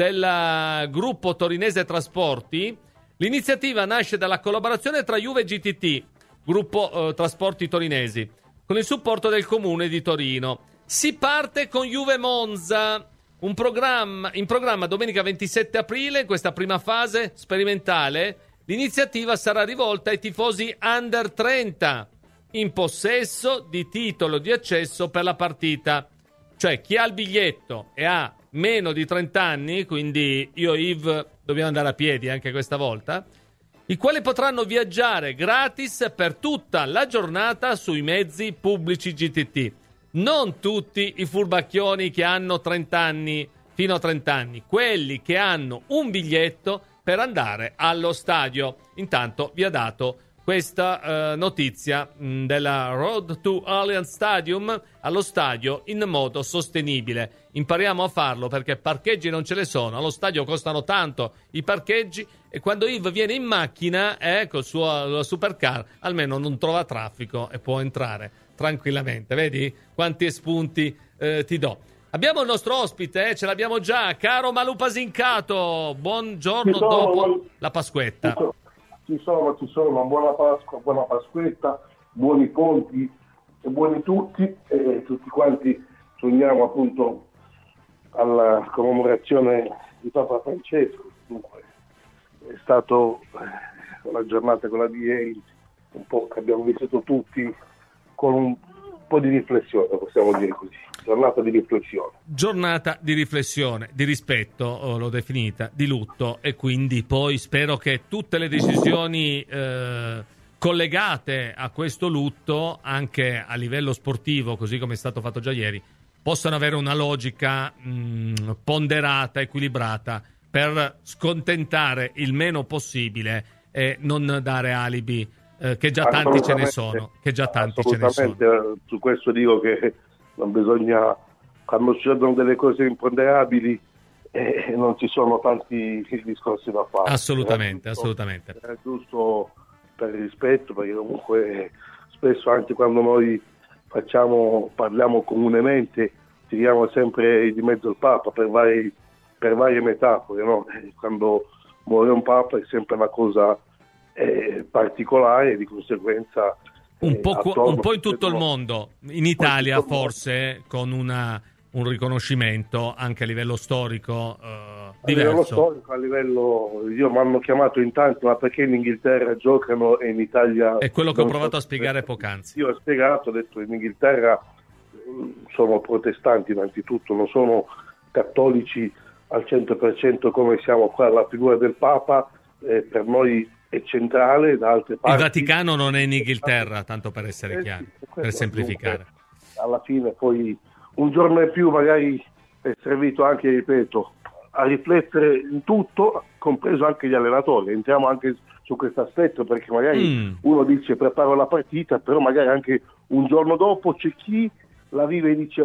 del gruppo torinese Trasporti. L'iniziativa nasce dalla collaborazione tra Juve e G T T, gruppo eh, Trasporti Torinesi, con il supporto del comune di Torino. Si parte con Juve Monza, un programma in programma domenica ventisette aprile. In questa prima fase sperimentale l'iniziativa sarà rivolta ai tifosi under trenta in possesso di titolo di accesso per la partita, cioè chi ha il biglietto e ha meno di trenta anni, quindi io e Yves dobbiamo andare a piedi anche questa volta, i quali potranno viaggiare gratis per tutta la giornata sui mezzi pubblici G T T. Non tutti i furbacchioni che hanno trenta anni, fino a trenta anni, quelli che hanno un biglietto per andare allo stadio. Intanto vi ha dato questa eh, notizia mh, della Road to Allianz Stadium allo stadio in modo sostenibile. Impariamo a farlo perché parcheggi non ce ne sono, allo stadio costano tanto i parcheggi e quando Yves viene in macchina eh, col suo supercar almeno non trova traffico e può entrare tranquillamente. Vedi quanti spunti eh, ti do. Abbiamo il nostro ospite, eh, ce l'abbiamo già, caro Malù Pasincato, buongiorno sono, dopo buon... la Pasquetta. Ci sono, ci sono, buona Pasqua, buona Pasquetta, buoni ponti e buoni tutti, e tutti quanti sogniamo appunto alla commemorazione di Papa Francesco. Dunque, è stato eh, una giornata, quella di ieri, un po' che abbiamo vissuto tutti con un po' di riflessione, possiamo dire così. Giornata di riflessione. Giornata di riflessione, di rispetto, oh, l'ho definita, di lutto, e quindi poi spero che tutte le decisioni eh, collegate a questo lutto, anche a livello sportivo, così come è stato fatto già ieri, possano avere una logica mh, ponderata, equilibrata, per scontentare il meno possibile e non dare alibi, eh, che già tanti ce ne sono. Che già tanti ce ne sono. Su questo dico che non bisogna, quando succedono delle cose imponderabili, eh, non ci sono tanti discorsi da fare. Assolutamente, è giusto, assolutamente. È giusto per il rispetto, perché comunque spesso anche quando noi facciamo, parliamo comunemente, tiriamo sempre di mezzo il Papa per vari, per varie metafore, no? Quando muore un Papa è sempre una cosa eh, particolare, di conseguenza Un po', un po' in tutto il mondo, in Italia forse con una, un riconoscimento anche a livello storico eh, diverso. A livello storico, a livello, io mi hanno chiamato in tanti, ma perché in Inghilterra giocano e in Italia... È quello che ho provato a spiegare poc'anzi. Io ho spiegato, ho detto in Inghilterra sono protestanti innanzitutto, non sono cattolici al cento per cento come siamo qua. La figura del Papa eh, per noi è centrale, da altre parti. Il Vaticano non è in Inghilterra, tanto per essere eh, chiari, sì, per semplificare. Alla fine poi un giorno in più magari è servito anche, ripeto, a riflettere in tutto, compreso anche gli allenatori. Entriamo anche su questo aspetto, perché magari mm. uno dice preparo la partita, però magari anche un giorno dopo c'è chi la vive e dice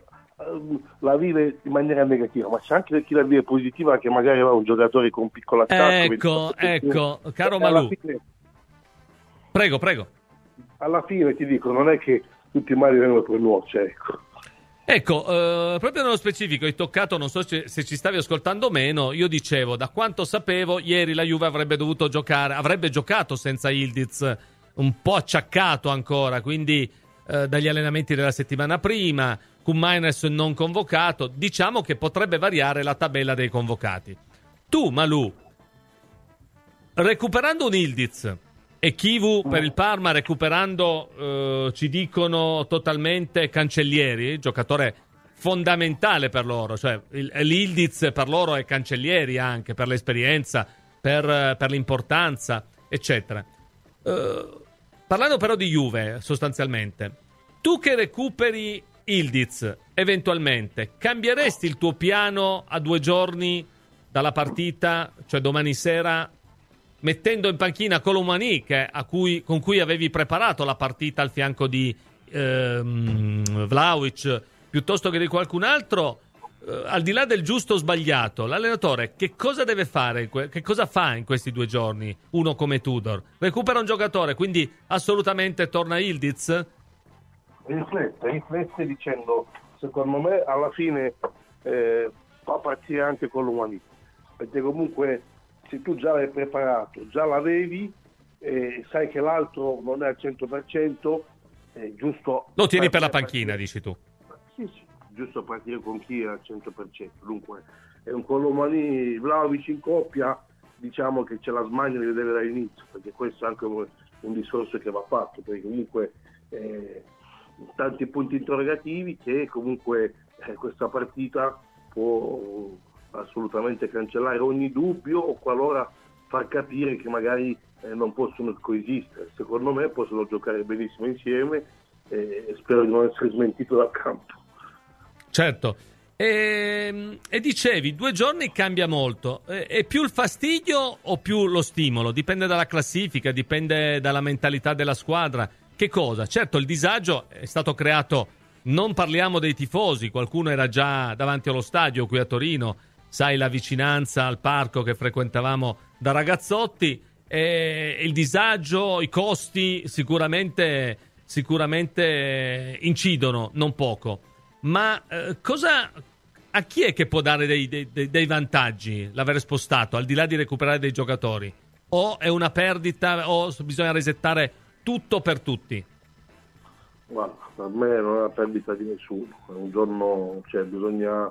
la vive in maniera negativa, ma c'è anche chi la vive positiva, che magari aveva un giocatore con un piccolo attacco. Ecco, ecco, caro Malù. Fine, prego, prego. Alla fine ti dico, non è che tutti i mali vengono per nuoce, ecco. Ecco, eh, proprio nello specifico hai toccato, non so se, se ci stavi ascoltando o meno, io dicevo, da quanto sapevo, ieri la Juve avrebbe dovuto giocare, avrebbe giocato senza Ildiz, un po' acciaccato ancora, quindi eh, dagli allenamenti della settimana prima, Koumainis non convocato, diciamo che potrebbe variare la tabella dei convocati. Tu, Malù, recuperando un Ildiz e Chivu per il Parma recuperando, eh, ci dicono totalmente Cancellieri, giocatore fondamentale per loro, cioè il, l'Ildiz per loro è Cancellieri anche per l'esperienza, per, per l'importanza, eccetera. Eh, parlando però di Juve, sostanzialmente, tu che recuperi Ildiz, eventualmente, cambieresti il tuo piano a due giorni dalla partita, cioè domani sera, mettendo in panchina Colomani, che a cui, con cui avevi preparato la partita al fianco di ehm, Vlahovic, piuttosto che di qualcun altro, eh, al di là del giusto o sbagliato, l'allenatore che cosa deve fare, che cosa fa in questi due giorni? Uno come Tudor recupera un giocatore, quindi assolutamente torna Yildiz? Riflette, riflette dicendo, secondo me alla fine eh, fa partire anche con l'Umani, perché comunque se tu già l'hai preparato, già l'avevi, eh, sai che l'altro non è al cento per cento, è giusto... Lo tieni per la panchina, partire. Dici tu? Sì, sì, giusto partire con chi è al cento per cento. Dunque è un Colomani Vlahovic in coppia, diciamo che c'è la smania di vedere dall'inizio, perché questo è anche un, un discorso che va fatto, perché comunque eh, tanti punti interrogativi che comunque eh, questa partita può assolutamente cancellare ogni dubbio o qualora far capire che magari eh, non possono coesistere. Secondo me possono giocare benissimo insieme eh, e spero di non essere smentito dal campo. Certo. E, e dicevi, due giorni cambia molto. E, è più il fastidio o più lo stimolo? Dipende dalla classifica, dipende dalla mentalità della squadra. Che cosa? Certo, il disagio è stato creato, non parliamo dei tifosi, qualcuno era già davanti allo stadio qui a Torino, sai la vicinanza al parco che frequentavamo da ragazzotti, e il disagio, i costi sicuramente, sicuramente incidono non poco. Ma eh, cosa, a chi è che può dare dei, dei, dei vantaggi l'aver spostato, al di là di recuperare dei giocatori? O è una perdita, o bisogna resettare tutto per tutti? Guarda, per me non è una perdita di nessuno. È un giorno, cioè bisogna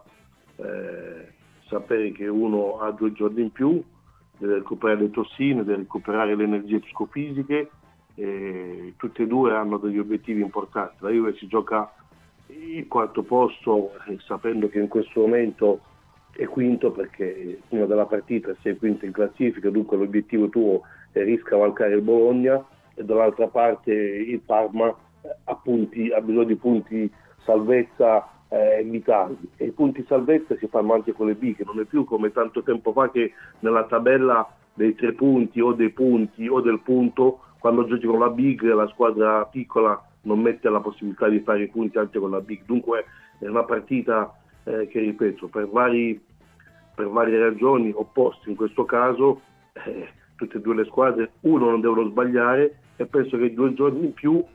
eh, sapere che uno ha due giorni in più, deve recuperare le tossine, deve recuperare le energie psicofisiche, e tutti e due hanno degli obiettivi importanti. La Juve si gioca il quarto posto eh, sapendo che in questo momento è quinto, perché prima della partita sei quinto in classifica, dunque l'obiettivo tuo è riscavalcare il Bologna, e dall'altra parte il Parma eh, ha, punti, ha bisogno di punti salvezza eh, vitali, e i punti salvezza si fanno anche con le B, che non è più come tanto tempo fa che nella tabella dei tre punti o dei punti o del punto, quando giochi con la Big la squadra piccola non mette la possibilità di fare i punti anche con la Big. Dunque è una partita eh, che, ripeto, per, vari, per varie ragioni opposte in questo caso, eh, tutte e due le squadre, uno, non devono sbagliare, e penso che due giorni in più,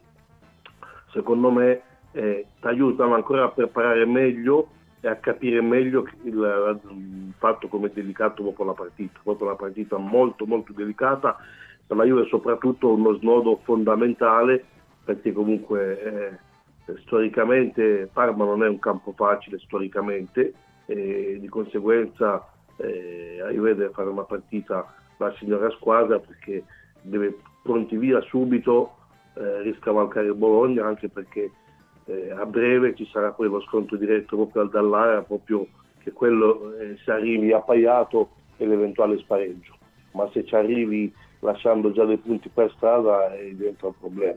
secondo me, eh, ti aiutano ancora a preparare meglio e a capire meglio il, il fatto come è delicato dopo la partita. Dopo una partita molto molto delicata, per la Juve soprattutto uno snodo fondamentale, perché comunque eh, storicamente Parma non è un campo facile storicamente, e di conseguenza eh, la Juve deve fare una partita la signora squadra, perché deve pronti via subito eh, riscavalcare il Bologna, anche perché eh, a breve ci sarà poi lo scontro diretto proprio al Dallara, proprio che quello eh, se arrivi appaiato e l'eventuale spareggio, ma se ci arrivi lasciando già dei punti per strada eh, diventa un problema.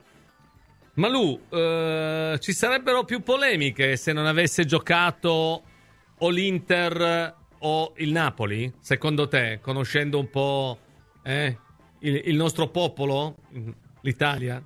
Malù, eh, ci sarebbero più polemiche se non avesse giocato o l'Inter o il Napoli, secondo te, conoscendo un po' eh, il, il nostro popolo, l'Italia?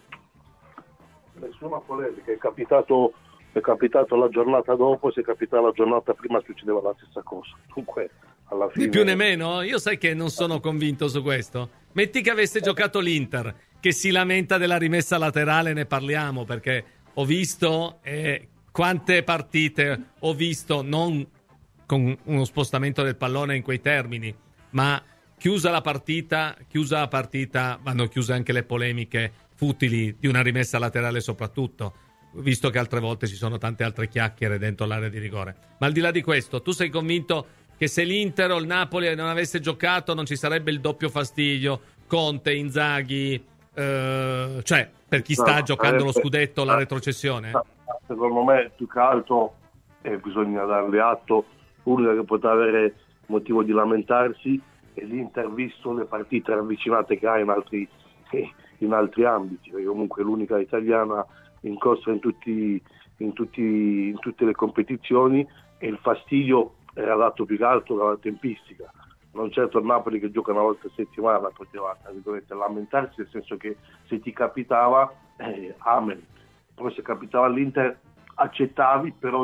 Nessuna polemica, è capitato, è capitato la giornata dopo, se capitava la giornata prima succedeva la stessa cosa. Dunque, alla fine... Né più né meno? Io sai che non sono convinto su questo. Metti che avesse giocato l'Inter, che si lamenta della rimessa laterale, ne parliamo, perché ho visto eh, quante partite ho visto, non con uno spostamento del pallone in quei termini, ma chiusa la partita, chiusa la partita, vanno chiuse anche le polemiche futili di una rimessa laterale soprattutto, visto che altre volte ci sono tante altre chiacchiere dentro l'area di rigore. Ma al di là di questo, tu sei convinto che se l'Inter o il Napoli non avesse giocato non ci sarebbe il doppio fastidio, Conte, Inzaghi, eh, cioè per chi sta no, giocando sarebbe, lo scudetto, la retrocessione? Secondo me più che altro eh, bisogna darle atto, l'unica che potrà avere motivo di lamentarsi è l'Inter, visto le partite ravvicinate che ha in altri, in altri ambiti, perché comunque è l'unica italiana in corsa in, tutti, in, tutti, in tutte le competizioni, e il fastidio era dato più che altro dalla tempistica. Non certo il Napoli che gioca una volta a settimana poteva lamentarsi, nel senso che se ti capitava, eh, amen. Poi se capitava all'Inter accettavi, però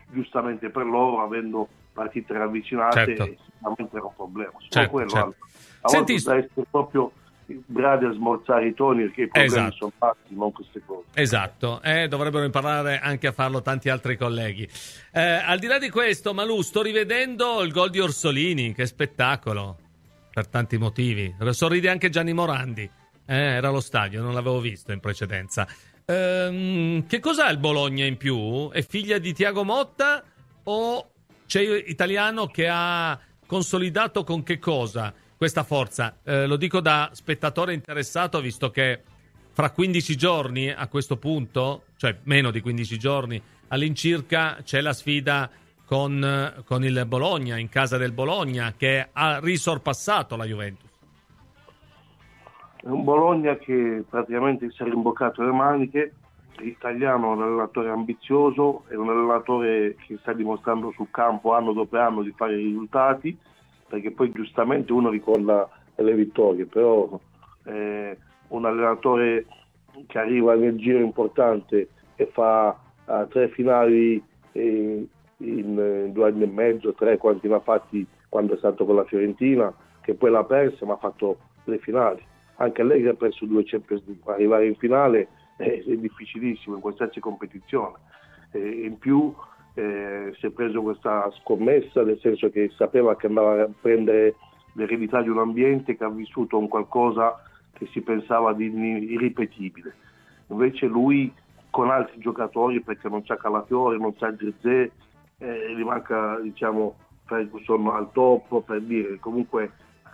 giustamente per loro, avendo partite ravvicinate, certo. sicuramente era un problema. Certo, quello, certo. A Senti, volte da essere proprio bravi a smorzare i toni, perché i problemi esatto. sono fatti, non queste cose. Esatto, eh, dovrebbero imparare anche a farlo tanti altri colleghi. Eh, al di là di questo, Malù, sto rivedendo il gol di Orsolini, che spettacolo, per tanti motivi. Sorride anche Gianni Morandi, eh, era allo stadio, non l'avevo visto in precedenza. Ehm, che cos'ha il Bologna in più? È figlia di Thiago Motta o c'è Italiano che ha consolidato con che cosa questa forza? Eh, lo dico da spettatore interessato, visto che fra quindici giorni a questo punto, cioè meno di quindici giorni all'incirca, c'è la sfida con, con il Bologna, in casa del Bologna, che ha risorpassato la Juventus. È un Bologna che praticamente si è rimboccato le maniche. L'italiano è un allenatore ambizioso, è un allenatore che sta dimostrando sul campo anno dopo anno di fare i risultati, perché poi giustamente uno ricorda le vittorie, però eh, un allenatore che arriva nel giro importante e fa uh, tre finali eh, in eh, due anni e mezzo, tre quanti ne ha fatti quando è stato con la Fiorentina, che poi l'ha persa, ma ha fatto le finali. Anche Allegri ha perso due Champions League, arrivare in finale è, è difficilissimo in qualsiasi competizione. Eh, in più Eh, si è preso questa scommessa, nel senso che sapeva che andava a prendere l'eredità di un ambiente che ha vissuto un qualcosa che si pensava di irripetibile. Invece lui con altri giocatori, perché non c'ha Calafiore, non c'ha Zirkzee, eh, gli manca, diciamo, Ferguson al top, per dire, comunque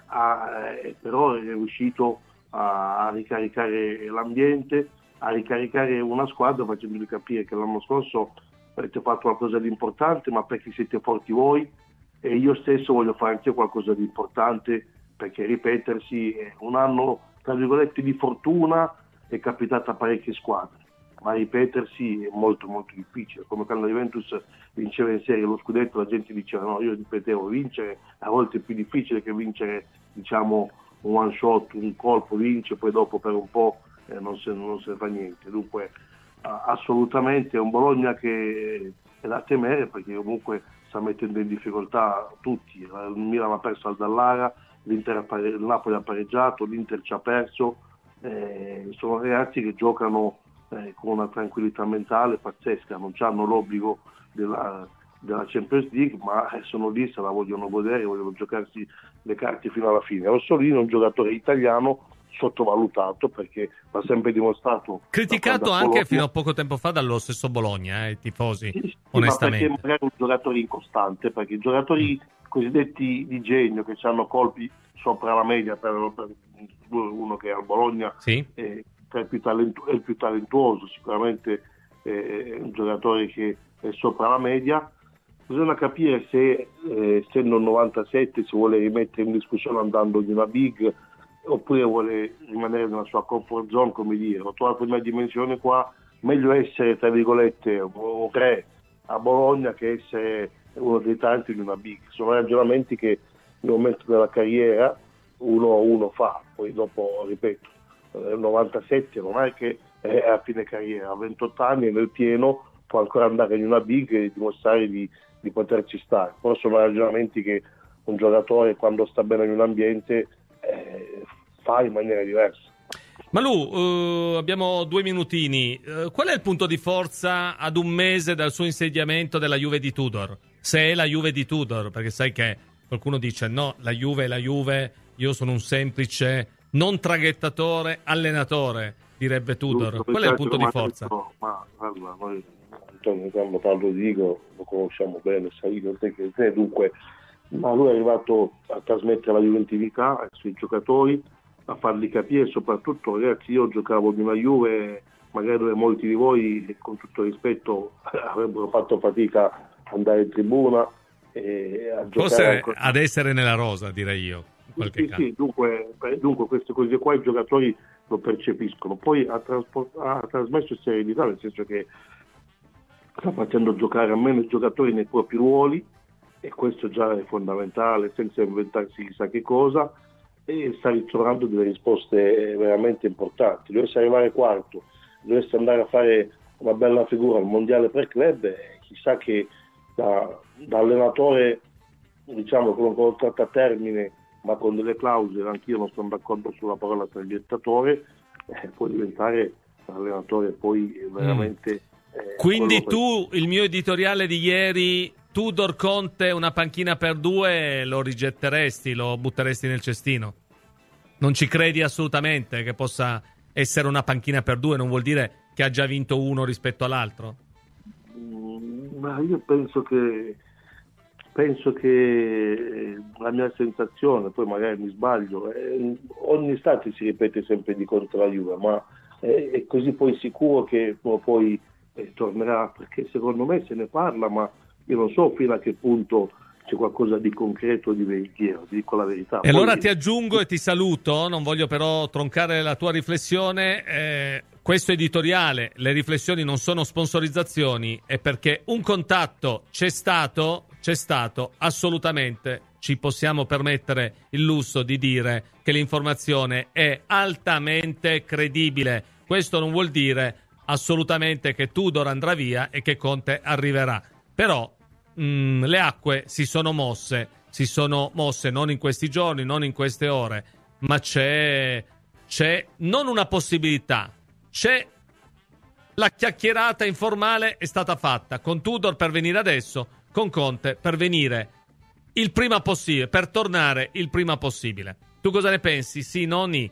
ha, eh, però è riuscito a, a ricaricare l'ambiente, a ricaricare una squadra, facendogli capire che l'anno scorso avete fatto qualcosa di importante, ma perché siete forti voi, e io stesso voglio fare anche qualcosa di importante, perché ripetersi è un anno tra virgolette di fortuna, è capitata a parecchie squadre, ma ripetersi è molto molto difficile. Come quando la Juventus vinceva in serie lo scudetto, la gente diceva no, io ripetevo, vincere a volte è più difficile che vincere, diciamo, un one shot, un colpo, vince, poi dopo per un po' eh, non, se, non se ne fa niente. Dunque assolutamente è un Bologna che è da temere, perché comunque sta mettendo in difficoltà tutti. Il Milan ha perso al Dallara, l'Inter ha pare- il Napoli ha pareggiato, l'Inter ci ha perso, eh, sono ragazzi che giocano eh, con una tranquillità mentale pazzesca, non hanno l'obbligo della, della Champions League, ma sono lì, se la vogliono godere, vogliono giocarsi le carte fino alla fine. Orsolini è un giocatore italiano sottovalutato, perché l'ha sempre dimostrato, criticato anche Bologna, fino a poco tempo fa dallo stesso Bologna, eh, i tifosi, sì, sì, onestamente, ma perché magari un giocatore incostante, perché i giocatori mm. cosiddetti di genio, che hanno colpi sopra la media, per, per uno che è al Bologna sì. è, è, il più talentu- è il più talentuoso, sicuramente è un giocatore che è sopra la media. Bisogna capire se eh, essendo il novantasette si vuole rimettere in discussione andando di una big, oppure vuole rimanere nella sua comfort zone, come dire. Ho trovato una dimensione qua, meglio essere tra virgolette o tre a Bologna che essere uno dei tanti di una big. Sono ragionamenti che nel momento della carriera uno uno fa, poi dopo, ripeto, nel novantasette non è che è a fine carriera, a ventotto anni nel pieno può ancora andare in una big e dimostrare di, di poterci stare. Però sono ragionamenti che un giocatore quando sta bene in un ambiente Eh, fa in maniera diversa. Malù, uh, abbiamo due minutini. Uh, qual è il punto di forza ad un mese dal suo insediamento della Juve di Tudor? Se è la Juve di Tudor, perché sai che qualcuno dice no, la Juve è la Juve, io sono un semplice non traghettatore, allenatore, direbbe Tudor. Giusto, qual è il punto di forza? Detto, ma allora, noi Antonio, quando parlo di Dico lo conosciamo bene, sai io te che te, dunque ma lui è arrivato a trasmettere la juventività ai suoi giocatori, a farli capire, soprattutto ragazzi, io giocavo in una Juve magari dove molti di voi, con tutto rispetto, avrebbero fatto fatica a andare in tribuna e a giocare forse ancora... ad essere nella rosa, direi io, in qualche sì, caso. Sì, dunque, dunque queste cose qua i giocatori lo percepiscono. Poi ha, transport- ha trasmesso serenità, nel senso che sta facendo giocare a meno i giocatori nei propri ruoli, e questo già è fondamentale, senza inventarsi chissà che cosa, e sta ritrovando delle risposte veramente importanti. Dovesse arrivare quarto, dovesse andare a fare una bella figura al mondiale per club, eh, chissà che da, da allenatore, diciamo, con un contratto a termine ma con delle clausole, anch'io non sono d'accordo sulla parola tagliattatore, eh, può diventare un allenatore poi veramente... Mm. Eh, Quindi tu, per... il mio editoriale di ieri, Tudor Conte una panchina per due, lo rigetteresti, lo butteresti nel cestino? Non ci credi assolutamente che possa essere una panchina per due? Non vuol dire che ha già vinto uno rispetto all'altro? Mm, ma io penso che penso che la mia sensazione, poi magari mi sbaglio, eh, ogni estate si ripete sempre di contro la Juve, ma è, è così poi sicuro che poi eh, tornerà, perché secondo me se ne parla, ma io non so fino a che punto c'è qualcosa di concreto, di veritiero, ti dico la verità. E poi... allora ti aggiungo e ti saluto, non voglio però troncare la tua riflessione, eh, questo editoriale, le riflessioni non sono sponsorizzazioni, è perché un contatto c'è stato, c'è stato, assolutamente ci possiamo permettere il lusso di dire che l'informazione è altamente credibile. Questo non vuol dire assolutamente che Tudor andrà via e che Conte arriverà, però mh, le acque si sono mosse, si sono mosse non in questi giorni, non in queste ore, ma c'è, c'è non una possibilità, c'è la chiacchierata informale è stata fatta con Tudor per venire adesso, con Conte per venire il prima possibile, per tornare il prima possibile. Tu cosa ne pensi? Sì, no, ni?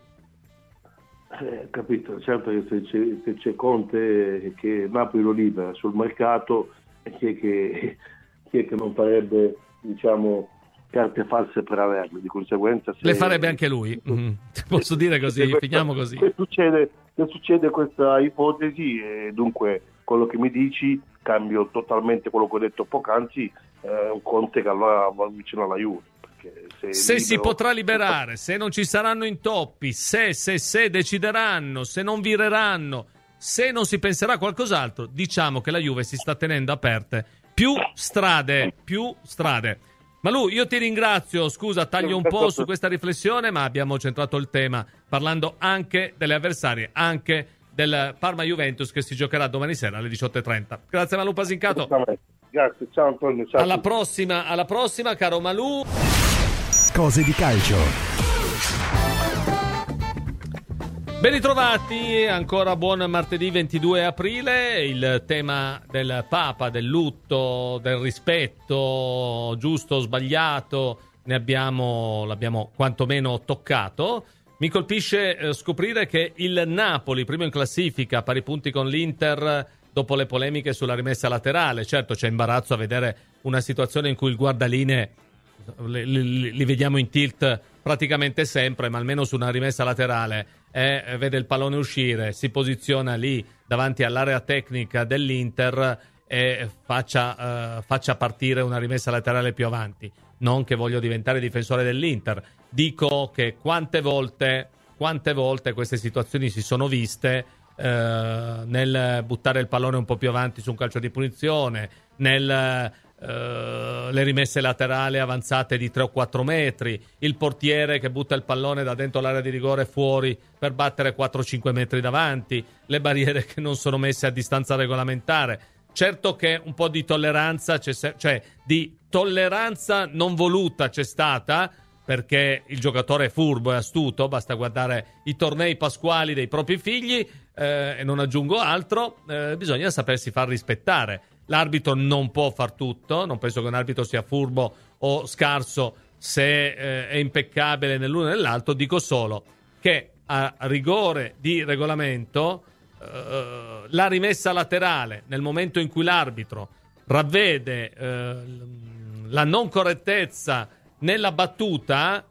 Eh, capito, certo che se c'è, se c'è Conte che Napoli lo libera sul mercato, chi è che, chi è che non farebbe, diciamo, carte false per averle? Di conseguenza se, le farebbe anche lui, mm, posso dire così, questa, finiamo così. Se succede, se succede questa ipotesi, e dunque quello che mi dici, cambio totalmente quello che ho detto poc'anzi, eh, un Conte che allora va vicino alla Juve. Se, se libero... si potrà liberare, se non ci saranno intoppi, se, se, se decideranno, se non vireranno, se non si penserà a qualcos'altro, diciamo che la Juve si sta tenendo aperte più strade, più strade. Malù, io ti ringrazio, scusa, taglio un po' su questa riflessione, ma abbiamo centrato il tema parlando anche delle avversarie, anche del Parma-Juventus che si giocherà domani sera alle diciotto e trenta. Grazie Malù Pasincato. Grazie, ciao Antonio. Ciao. Alla prossima, alla prossima, caro Malù. Cose di calcio. Ben ritrovati, ancora buon martedì ventidue aprile, il tema del Papa, del lutto, del rispetto, giusto o sbagliato, ne abbiamo, l'abbiamo quantomeno toccato. Mi colpisce eh, scoprire che il Napoli, primo in classifica, pari punti con l'Inter, dopo le polemiche sulla rimessa laterale. Certo c'è imbarazzo a vedere una situazione in cui il guardalinee li, li, li vediamo in tilt praticamente sempre, ma almeno su una rimessa laterale eh, vede il pallone uscire, si posiziona lì davanti all'area tecnica dell'Inter e faccia, eh, faccia partire una rimessa laterale più avanti. Non che voglio diventare difensore dell'Inter, dico che quante volte, quante volte queste situazioni si sono viste eh, nel buttare il pallone un po' più avanti su un calcio di punizione, nel Uh, le rimesse laterali avanzate di tre o quattro metri, il portiere che butta il pallone da dentro l'area di rigore fuori per battere quattro o cinque metri davanti, le barriere che non sono messe a distanza regolamentare. Certo che un po' di tolleranza c'è, se- cioè di tolleranza non voluta c'è stata, perché il giocatore è furbo e astuto, basta guardare i tornei pasquali dei propri figli eh, e non aggiungo altro, eh, bisogna sapersi far rispettare. L'arbitro non può far tutto, non penso che un arbitro sia furbo o scarso se eh, è impeccabile nell'uno e nell'altro, dico solo che a rigore di regolamento eh, la rimessa laterale nel momento in cui l'arbitro ravvede eh, la non correttezza nella battuta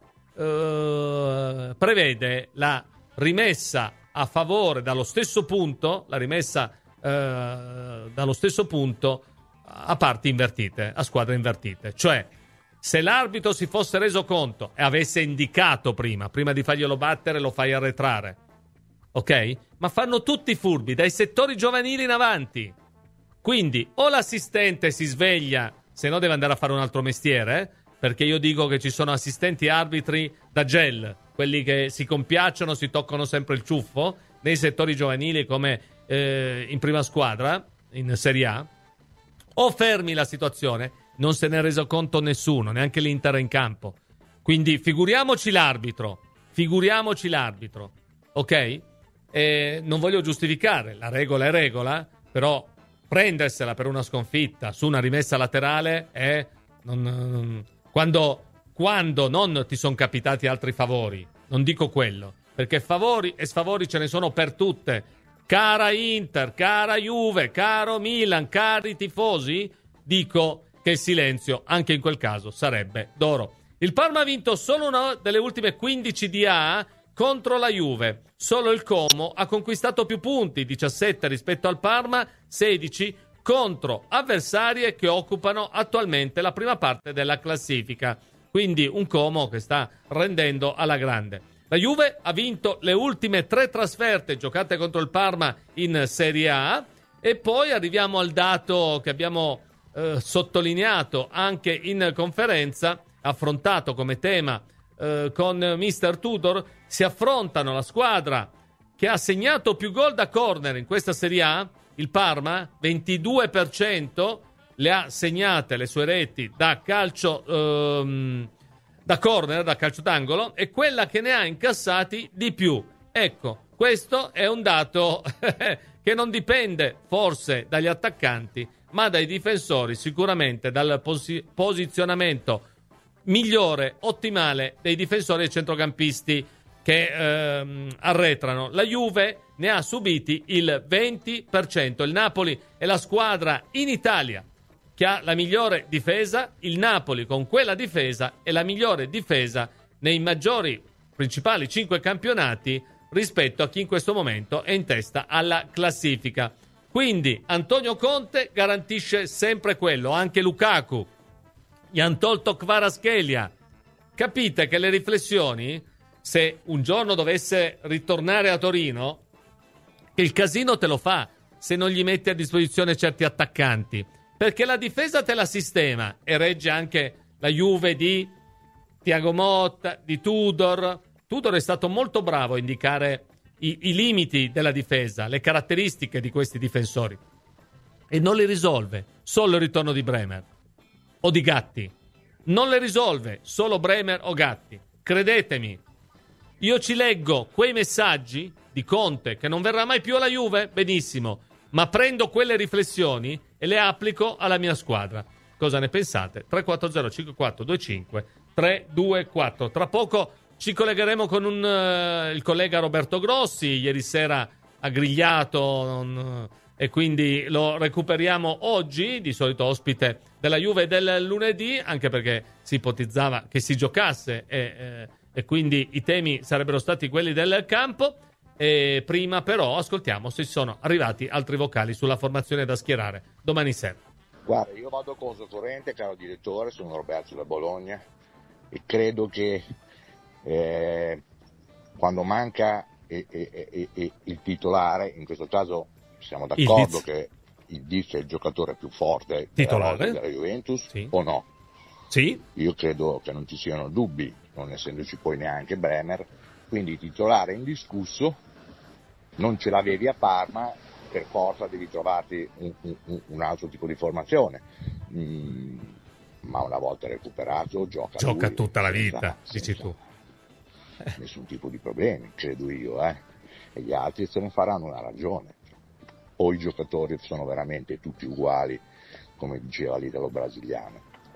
eh, prevede la rimessa a favore dallo stesso punto, la rimessa Uh, dallo stesso punto a parti invertite, a squadre invertite. Cioè, se l'arbitro si fosse reso conto e avesse indicato prima, prima di farglielo battere lo fai arretrare, ok? Ma fanno tutti furbi, dai settori giovanili in avanti. Quindi o l'assistente si sveglia, se no deve andare a fare un altro mestiere, eh? Perché io dico che ci sono assistenti arbitri da gel, quelli che si compiacciono, si toccano sempre il ciuffo, nei settori giovanili come in prima squadra in Serie A, o fermi la situazione, non se ne è reso conto nessuno, neanche l'Inter in campo. Quindi figuriamoci l'arbitro, figuriamoci l'arbitro, ok? E non voglio giustificare, la regola è regola, però prendersela per una sconfitta su una rimessa laterale è... Non, non, quando, quando non ti sono capitati altri favori, non dico quello, perché favori e sfavori ce ne sono per tutte. Cara Inter, cara Juve, caro Milan, cari tifosi, dico che il silenzio anche in quel caso sarebbe d'oro. Il Parma ha vinto solo una delle ultime quindici di A contro la Juve. Solo il Como ha conquistato più punti, diciassette rispetto al Parma, sedici contro avversarie che occupano attualmente la prima parte della classifica. Quindi un Como che sta rendendo alla grande. La Juve ha vinto le ultime tre trasferte giocate contro il Parma in Serie A e poi arriviamo al dato che abbiamo eh, sottolineato anche in conferenza, affrontato come tema eh, con mister Tudor. Si affrontano la squadra che ha segnato più gol da corner in questa Serie A, il Parma, ventidue per cento le ha segnate le sue reti da calcio ehm, da corner, da calcio d'angolo, e quella che ne ha incassati di più. Ecco, questo è un dato che non dipende forse dagli attaccanti, ma dai difensori, sicuramente dal posi- posizionamento migliore, ottimale dei difensori e centrocampisti che ehm, arretrano. La Juve ne ha subiti il venti per cento. Il Napoli è la squadra in Italia che ha la migliore difesa. Il Napoli con quella difesa è la migliore difesa nei maggiori principali cinque campionati rispetto a chi in questo momento è in testa alla classifica. Quindi Antonio Conte garantisce sempre quello. Anche Lukaku, gli hanno tolto Kvaratskhelia. Capite che le riflessioni, se un giorno dovesse ritornare a Torino, il casino te lo fa se non gli metti a disposizione certi attaccanti, perché la difesa te la sistema e regge anche la Juve di Thiago Motta, di Tudor. Tudor è stato molto bravo a indicare i, i limiti della difesa, le caratteristiche di questi difensori, e non li risolve solo il ritorno di Bremer o di Gatti. Non le risolve solo Bremer o Gatti. Credetemi, io ci leggo quei messaggi di Conte che non verrà mai più alla Juve, benissimo, ma prendo quelle riflessioni e le applico alla mia squadra. Cosa ne pensate? tre quattro zero cinque quattro due cinque tre due quattro. Tra poco ci collegheremo con un, uh, il collega Roberto Grossi. Ieri sera ha grigliato non, e quindi lo recuperiamo oggi, di solito ospite della Juve del lunedì, anche perché si ipotizzava che si giocasse e, eh, e quindi i temi sarebbero stati quelli del campo. E prima però ascoltiamo se sono arrivati altri vocali sulla formazione da schierare domani sera. Guarda, io vado controcorrente, caro direttore, sono Roberto da Bologna e credo che eh, quando manca e, e, e, e il titolare, in questo caso siamo d'accordo il che il Diz è il giocatore più forte titolare della Juventus, sì. O no? Sì. Io credo che non ci siano dubbi, non essendoci poi neanche Bremer, quindi titolare indiscusso. Non ce l'avevi a Parma, per forza devi trovarti un, un, un altro tipo di formazione, mm, ma una volta recuperato gioca gioca lui, tutta la vita, senza, dici senza tu nessun tipo di problemi, credo io, eh. E gli altri se ne faranno una ragione, o i giocatori sono veramente tutti uguali, come diceva l'italo brasiliano.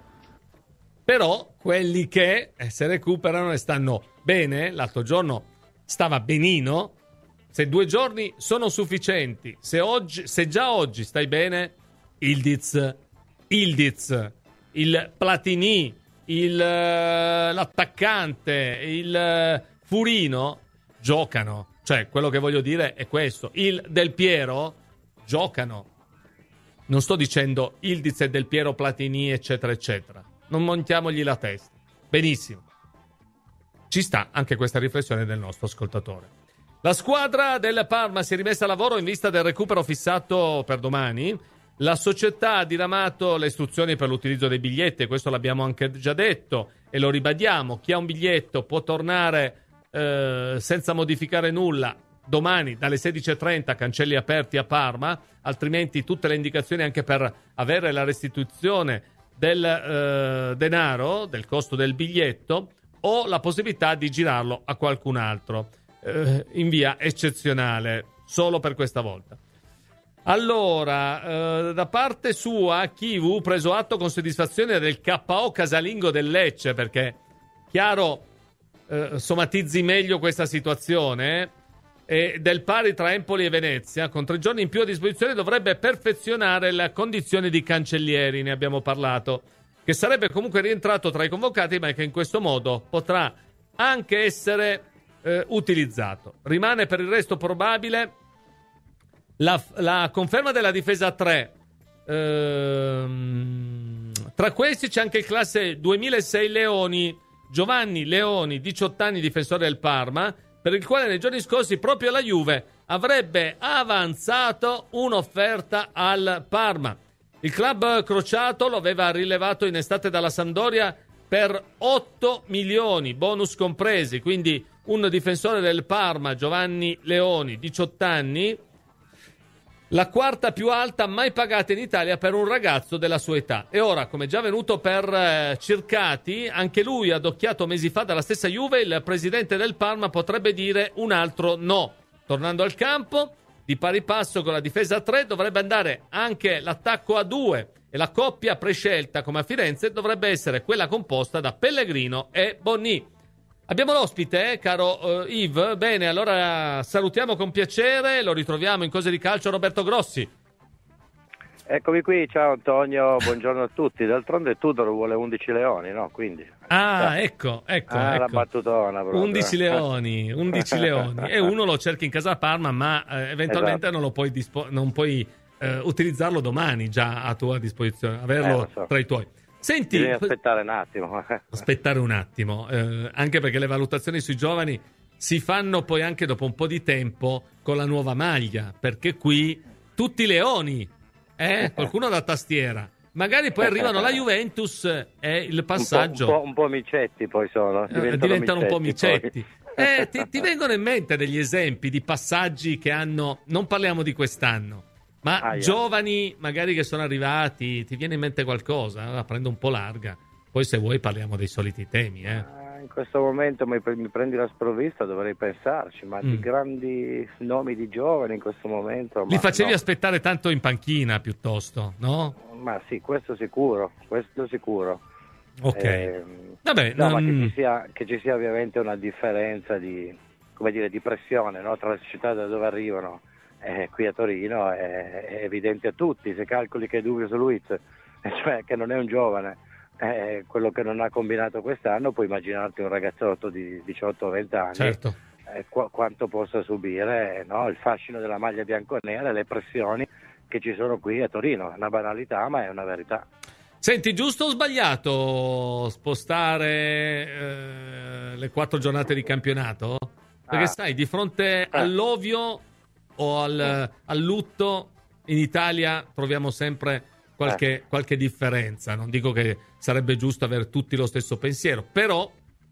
Però quelli che se recuperano e stanno bene, l'altro giorno stava benino. Se due giorni sono sufficienti, se, oggi, se già oggi stai bene, Ildiz, Ildiz, il Platini, il, l'attaccante, il Furino giocano. Cioè, quello che voglio dire è questo. Il Del Piero giocano. Non sto dicendo Ildiz e Del Piero, Platini, eccetera, eccetera. Non montiamogli la testa. Benissimo. Ci sta anche questa riflessione del nostro ascoltatore. La squadra del Parma si è rimessa a lavoro in vista del recupero fissato per domani. La società ha diramato le istruzioni per l'utilizzo dei biglietti, questo l'abbiamo anche già detto e lo ribadiamo. Chi ha un biglietto può tornare eh, senza modificare nulla domani dalle sedici e trenta cancelli aperti a Parma, altrimenti tutte le indicazioni anche per avere la restituzione del eh, denaro, del costo del biglietto, o la possibilità di girarlo a qualcun altro eh, in via eccezionale, solo per questa volta. Allora, eh, da parte sua, Chivu preso atto con soddisfazione del K O casalingo del Lecce, perché chiaro, eh, somatizzi meglio questa situazione, eh, e del pari tra Empoli e Venezia, con tre giorni in più a disposizione dovrebbe perfezionare la condizione di Cancellieri, ne abbiamo parlato, che sarebbe comunque rientrato tra i convocati, ma che in questo modo potrà anche essere eh, utilizzato. Rimane per il resto probabile La, la conferma della difesa tre. Ehm, tra questi c'è anche il classe duemilasei Leoni, Giovanni Leoni, diciotto anni, difensore del Parma, per il quale nei giorni scorsi proprio la Juve avrebbe avanzato un'offerta al Parma. Il club crociato lo aveva rilevato in estate dalla Sampdoria per otto milioni, bonus compresi, quindi un difensore del Parma, Giovanni Leoni, diciotto anni, la quarta più alta mai pagata in Italia per un ragazzo della sua età. E ora, come già venuto per eh, Circati, anche lui adocchiato mesi fa dalla stessa Juve, il presidente del Parma potrebbe dire un altro no. Tornando al campo, di pari passo con la difesa a tre, dovrebbe andare anche l'attacco a due, e la coppia prescelta come a Firenze dovrebbe essere quella composta da Pellegrino e Bonni. Abbiamo l'ospite, eh, caro uh, Yves. Bene, allora salutiamo con piacere, lo ritroviamo in Cose di Calcio, Roberto Grossi. Eccomi qui, ciao Antonio, buongiorno a tutti. D'altronde Tudor vuole undici leoni, no? Quindi. Ah, ecco, ecco. Ah, ecco. la battutona proprio. undici leoni, undici leoni. E uno lo cerchi in casa a Parma, ma eh, eventualmente esatto. non lo puoi, dispo- non puoi eh, utilizzarlo domani già a tua disposizione, averlo eh, so. tra i tuoi. Senti, bisogna aspettare un attimo. aspettare un attimo, eh, anche perché le valutazioni sui giovani si fanno poi anche dopo un po' di tempo con la nuova maglia, perché qui tutti leoni, eh? Qualcuno da tastiera. Magari poi arrivano la Juventus e il passaggio... Un po', un po', un po' micetti poi sono. Diventano, eh, diventano un po' micetti. Poi. Eh, ti, ti vengono in mente degli esempi di passaggi che hanno... Non parliamo di quest'anno. Ma ah, giovani yeah. magari che sono arrivati, ti viene in mente qualcosa? La prendo un po' larga. Poi se vuoi parliamo dei soliti temi. Eh. Ah, in questo momento mi, mi prendi la sprovvista, dovrei pensarci, ma mm. di grandi nomi di giovani in questo momento... Li facevi no. aspettare tanto in panchina piuttosto, no? Ma sì, questo sicuro, questo sicuro. Ok. Eh, Vabbè, no, non... ma che ci, sia, che ci sia ovviamente una differenza di, come dire, di pressione, no? Tra le società da dove arrivano. Eh, qui a Torino è, è evidente a tutti, se calcoli che è Dubio su Luiz, cioè che non è un giovane, eh, quello che non ha combinato quest'anno, puoi immaginarti un ragazzotto di diciotto venti anni, certo. eh, qu- quanto possa subire, no? Il fascino della maglia bianconera e le pressioni che ci sono qui a Torino. È una banalità, ma è una verità. Senti, giusto o sbagliato spostare eh, le quattro giornate di campionato? Perché ah. sai, di fronte eh. all'ovvio o al, al lutto in Italia troviamo sempre qualche, eh. qualche differenza. Non dico che sarebbe giusto avere tutti lo stesso pensiero, però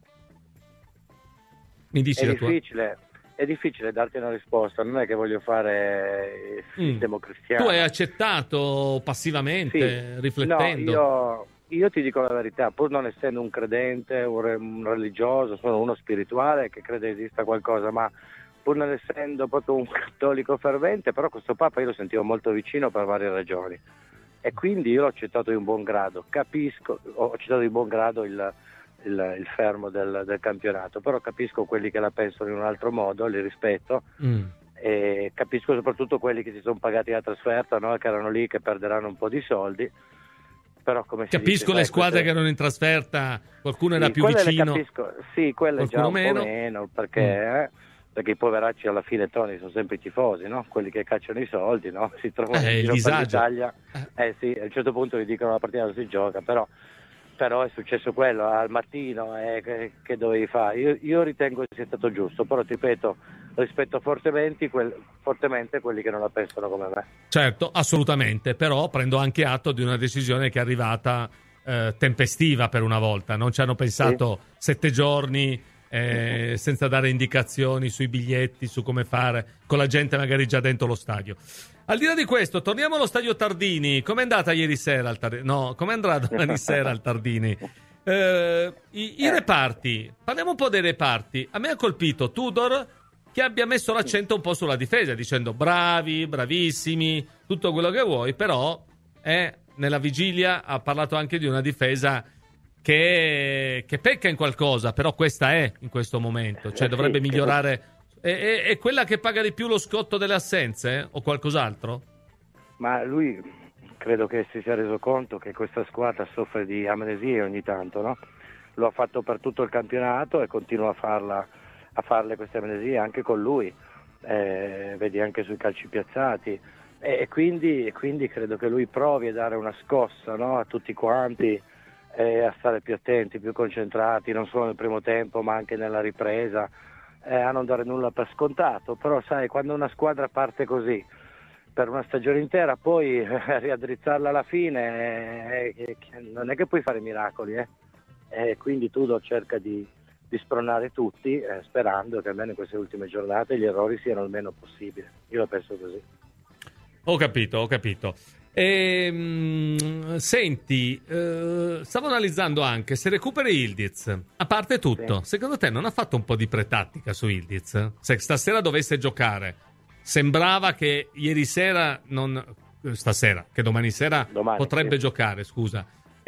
mi dici è la difficile, tua? È difficile darti una risposta, non è che voglio fare il mm. democristiano. Tu hai accettato passivamente, sì. riflettendo? No, io, io ti dico la verità, pur non essendo un credente, un, re, un religioso, sono uno spirituale che crede esista qualcosa, ma pur non essendo proprio un cattolico fervente, però questo Papa io lo sentivo molto vicino per varie ragioni e quindi io l'ho accettato di un buon grado, capisco, ho accettato di buon grado il, il, il fermo del, del campionato, però capisco quelli che la pensano in un altro modo, li rispetto mm. e capisco soprattutto quelli che si sono pagati la trasferta, no? Che erano lì, che perderanno un po' di soldi. Però come si capisco dice, le sai, squadre queste... che erano in trasferta, qualcuno sì, era più vicino, capisco. Sì, quelle già un meno. po' meno, perché... Mm. Eh, perché i poveracci alla fine, Tony, sono sempre i tifosi, no? Quelli che cacciano i soldi, no? Si trovano eh, in giro per l'Italia. Eh. eh sì, a un certo punto gli dicono la partita non si gioca, però, però è successo quello al mattino, eh, che, che dovevi fare? Io, io ritengo che sia stato giusto, però ti ripeto, rispetto fortemente, quel, fortemente quelli che non la pensano come me. Certo, assolutamente, però prendo anche atto di una decisione che è arrivata eh, tempestiva per una volta, non ci hanno pensato sì. sette giorni eh, senza dare indicazioni sui biglietti, su come fare, con la gente magari già dentro lo stadio. Al di là di questo, torniamo allo stadio Tardini. Com'è andata ieri sera al Tardini? No, come andrà domani sera al Tardini? Eh, i, I reparti, parliamo un po' dei reparti. A me ha colpito Tudor, che abbia messo l'accento un po' sulla difesa, dicendo bravi, bravissimi, tutto quello che vuoi, però eh, nella vigilia ha parlato anche di una difesa che, che pecca in qualcosa, però questa è in questo momento, cioè dovrebbe migliorare. È, è, è quella che paga di più lo scotto delle assenze eh? o qualcos'altro? Ma lui credo che si sia reso conto che questa squadra soffre di amnesie ogni tanto, no? Lo ha fatto per tutto il campionato e continua a farla, a farle queste amnesie anche con lui, eh, vedi anche sui calci piazzati, e, e, quindi, e quindi credo che lui provi a dare una scossa, no? A tutti quanti, eh, a stare più attenti, più concentrati, non solo nel primo tempo ma anche nella ripresa. Eh, a non dare nulla per scontato, però sai, quando una squadra parte così per una stagione intera, poi eh, riaddrizzarla alla fine eh, eh, non è che puoi fare miracoli, eh. Eh, quindi Tudor cerca di, di spronare tutti, eh, sperando che almeno in queste ultime giornate gli errori siano il meno possibile. Io la penso così. Ho capito, ho capito. E, mh, senti, eh, stavo analizzando anche se recuperi Yildiz. A parte tutto, sì. Secondo te non ha fatto un po' di pretattica su Yildiz? Se stasera dovesse giocare, sembrava che ieri sera non stasera, che domani sera domani, potrebbe sì. giocare, scusa.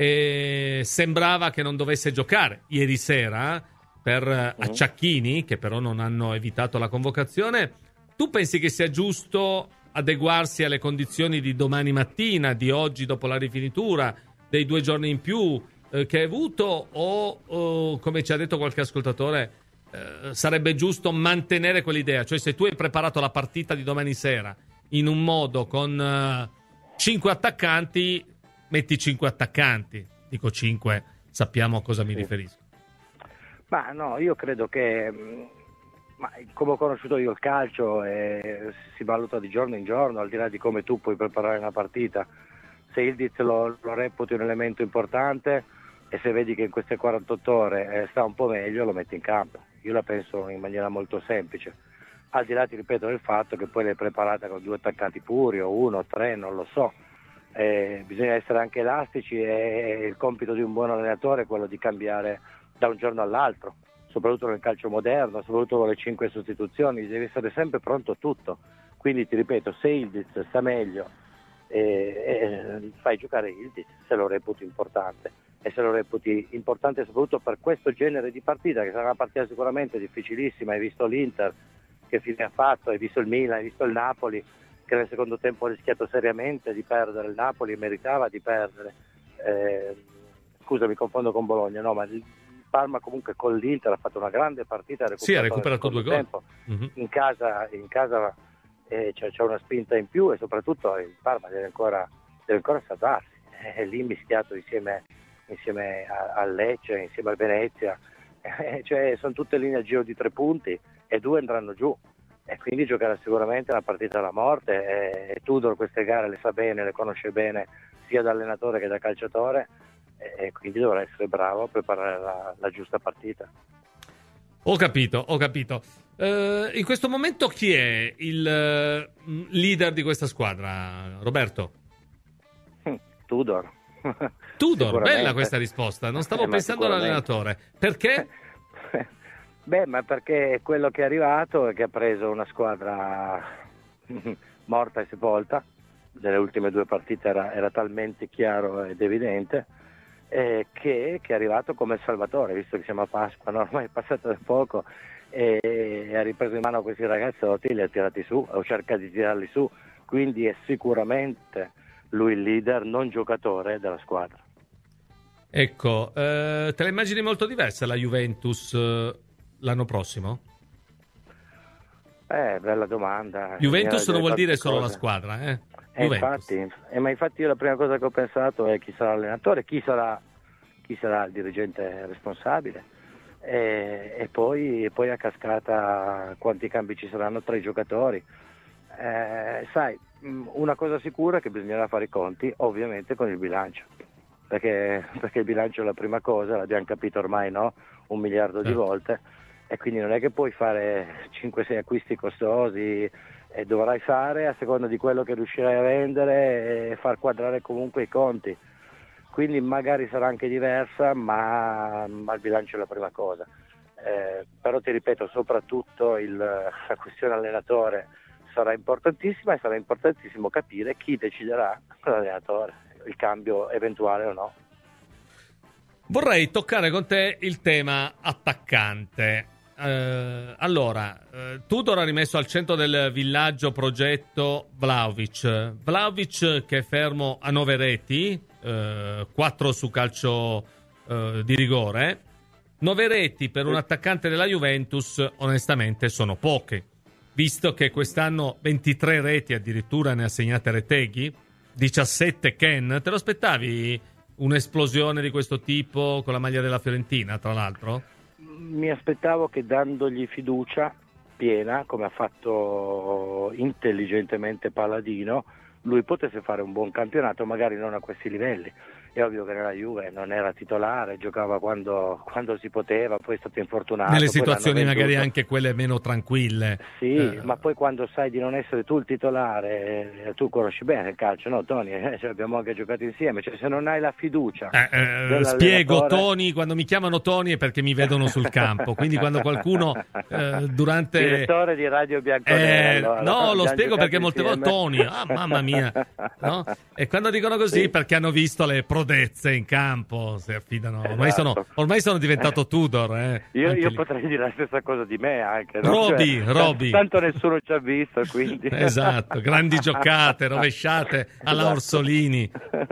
E sembrava che non dovesse giocare ieri sera per uh-huh. acciacchini, che però non hanno evitato la convocazione. Tu pensi che sia giusto adeguarsi alle condizioni di domani mattina, di oggi dopo la rifinitura, dei due giorni in più eh, che hai avuto, o, o come ci ha detto qualche ascoltatore eh, sarebbe giusto mantenere quell'idea? Cioè, se tu hai preparato la partita di domani sera in un modo con uh, cinque attaccanti, metti cinque attaccanti. Dico cinque, sappiamo a cosa mi sì. riferisco. Ma no, io credo che Ma come ho conosciuto io il calcio, eh, si valuta di giorno in giorno, al di là di come tu puoi preparare una partita. Se Yildiz lo, lo reputi un elemento importante e se vedi che in queste quarantotto ore eh, sta un po' meglio, lo metti in campo. Io la penso in maniera molto semplice, al di là, ti ripeto, del fatto che poi l'hai preparata con due attaccanti puri o uno o tre, non lo so. Eh, bisogna essere anche elastici e il compito di un buon allenatore è quello di cambiare da un giorno all'altro, soprattutto nel calcio moderno, soprattutto con le cinque sostituzioni, devi essere sempre pronto a tutto. Quindi ti ripeto, se Yildiz sta meglio, eh, eh, fai giocare Yildiz se lo reputi importante, e se lo reputi importante soprattutto per questo genere di partita, che sarà una partita sicuramente difficilissima. Hai visto l'Inter che fine ha fatto, hai visto il Milan, hai visto il Napoli che nel secondo tempo ha rischiato seriamente di perdere, il Napoli meritava di perdere, eh, scusa mi confondo con Bologna, no, ma il Parma comunque con l'Inter ha fatto una grande partita, ha recuperato, sì, ha recuperato due gol mm-hmm. in casa, in casa eh, c'è, c'è una spinta in più, e soprattutto il Parma deve ancora, deve ancora salvarsi, è lì mischiato insieme, insieme a, a Lecce, insieme al Venezia, eh, cioè sono tutte linee a giro di tre punti e due andranno giù, e quindi giocherà sicuramente una partita alla morte, e, e Tudor queste gare le sa bene, le conosce bene sia da allenatore che da calciatore, e quindi dovrà essere bravo a preparare la, la giusta partita. Ho capito, ho capito. Uh, in questo momento chi è il uh, leader di questa squadra, Roberto? Tudor. Tudor, bella questa risposta. Non stavo eh, pensando all'allenatore. Perché? Beh, ma perché è quello che è arrivato e che ha preso una squadra morta e sepolta. Delle ultime due partite era, era talmente chiaro ed evidente. Eh, che, che è arrivato come salvatore, visto che siamo a Pasqua, no? Ormai è passato da poco, e, e ha ripreso in mano questi ragazzotti, li ha tirati su, o cerca di tirarli su, quindi è sicuramente lui il leader, non giocatore della squadra. Ecco, eh, te la immagini molto diversa la Juventus eh, l'anno prossimo? Eh, bella domanda. Juventus non vuol dire solo cose. La squadra, eh? Eh, infatti, eh, ma infatti io la prima cosa che ho pensato è chi sarà l'allenatore, chi sarà, chi sarà il dirigente responsabile, e, e, poi, e poi a cascata quanti cambi ci saranno tra i giocatori. Eh, sai, una cosa sicura è che bisognerà fare i conti ovviamente con il bilancio, perché, perché il bilancio è la prima cosa, l'abbiamo capito ormai, no? Un miliardo di volte, e quindi non è che puoi fare cinque sei acquisti costosi, e dovrai fare a seconda di quello che riuscirai a vendere e far quadrare comunque i conti. Quindi magari sarà anche diversa, ma, ma il bilancio è la prima cosa. Eh, però ti ripeto, soprattutto il, la questione allenatore sarà importantissima, e sarà importantissimo capire chi deciderà l'allenatore, il cambio eventuale o no. Vorrei toccare con te il tema attaccante. Eh, allora, eh, Tudor ha rimesso al centro del villaggio progetto Vlahovic. Vlahovic che è fermo a nove reti, eh, quattro su calcio eh, di rigore. Nove reti per un attaccante della Juventus onestamente sono poche, visto che quest'anno ventitré reti addirittura ne ha segnate Retegui, diciassette Ken. Te lo aspettavi un'esplosione di questo tipo con la maglia della Fiorentina, tra l'altro? Mi aspettavo che dandogli fiducia piena, come ha fatto intelligentemente Palladino, lui potesse fare un buon campionato, magari non a questi livelli. È ovvio che nella Juve non era titolare, giocava quando, quando si poteva, poi è stato infortunato. Nelle situazioni magari anche quelle meno tranquille. Sì, eh. ma poi quando sai di non essere tu il titolare, eh, tu conosci bene il calcio, no Tony? Eh, cioè, abbiamo anche giocato insieme, cioè se non hai la fiducia... Eh, eh, spiego, Tony, quando mi chiamano Tony è perché mi vedono sul campo, quindi quando qualcuno eh, durante... Direttore di Radio Bianconero. Eh, no, lo spiego perché molte volte Tony, ah mamma mia, no? E quando dicono così sì. perché hanno visto le prodezze in campo, si affidano, ormai, esatto. sono, ormai sono diventato Tudor. Eh. Io, io potrei dire la stessa cosa di me anche. No? Roby, cioè, Roby. Tanto nessuno ci ha visto, quindi. Esatto, grandi giocate, rovesciate alla esatto. Orsolini.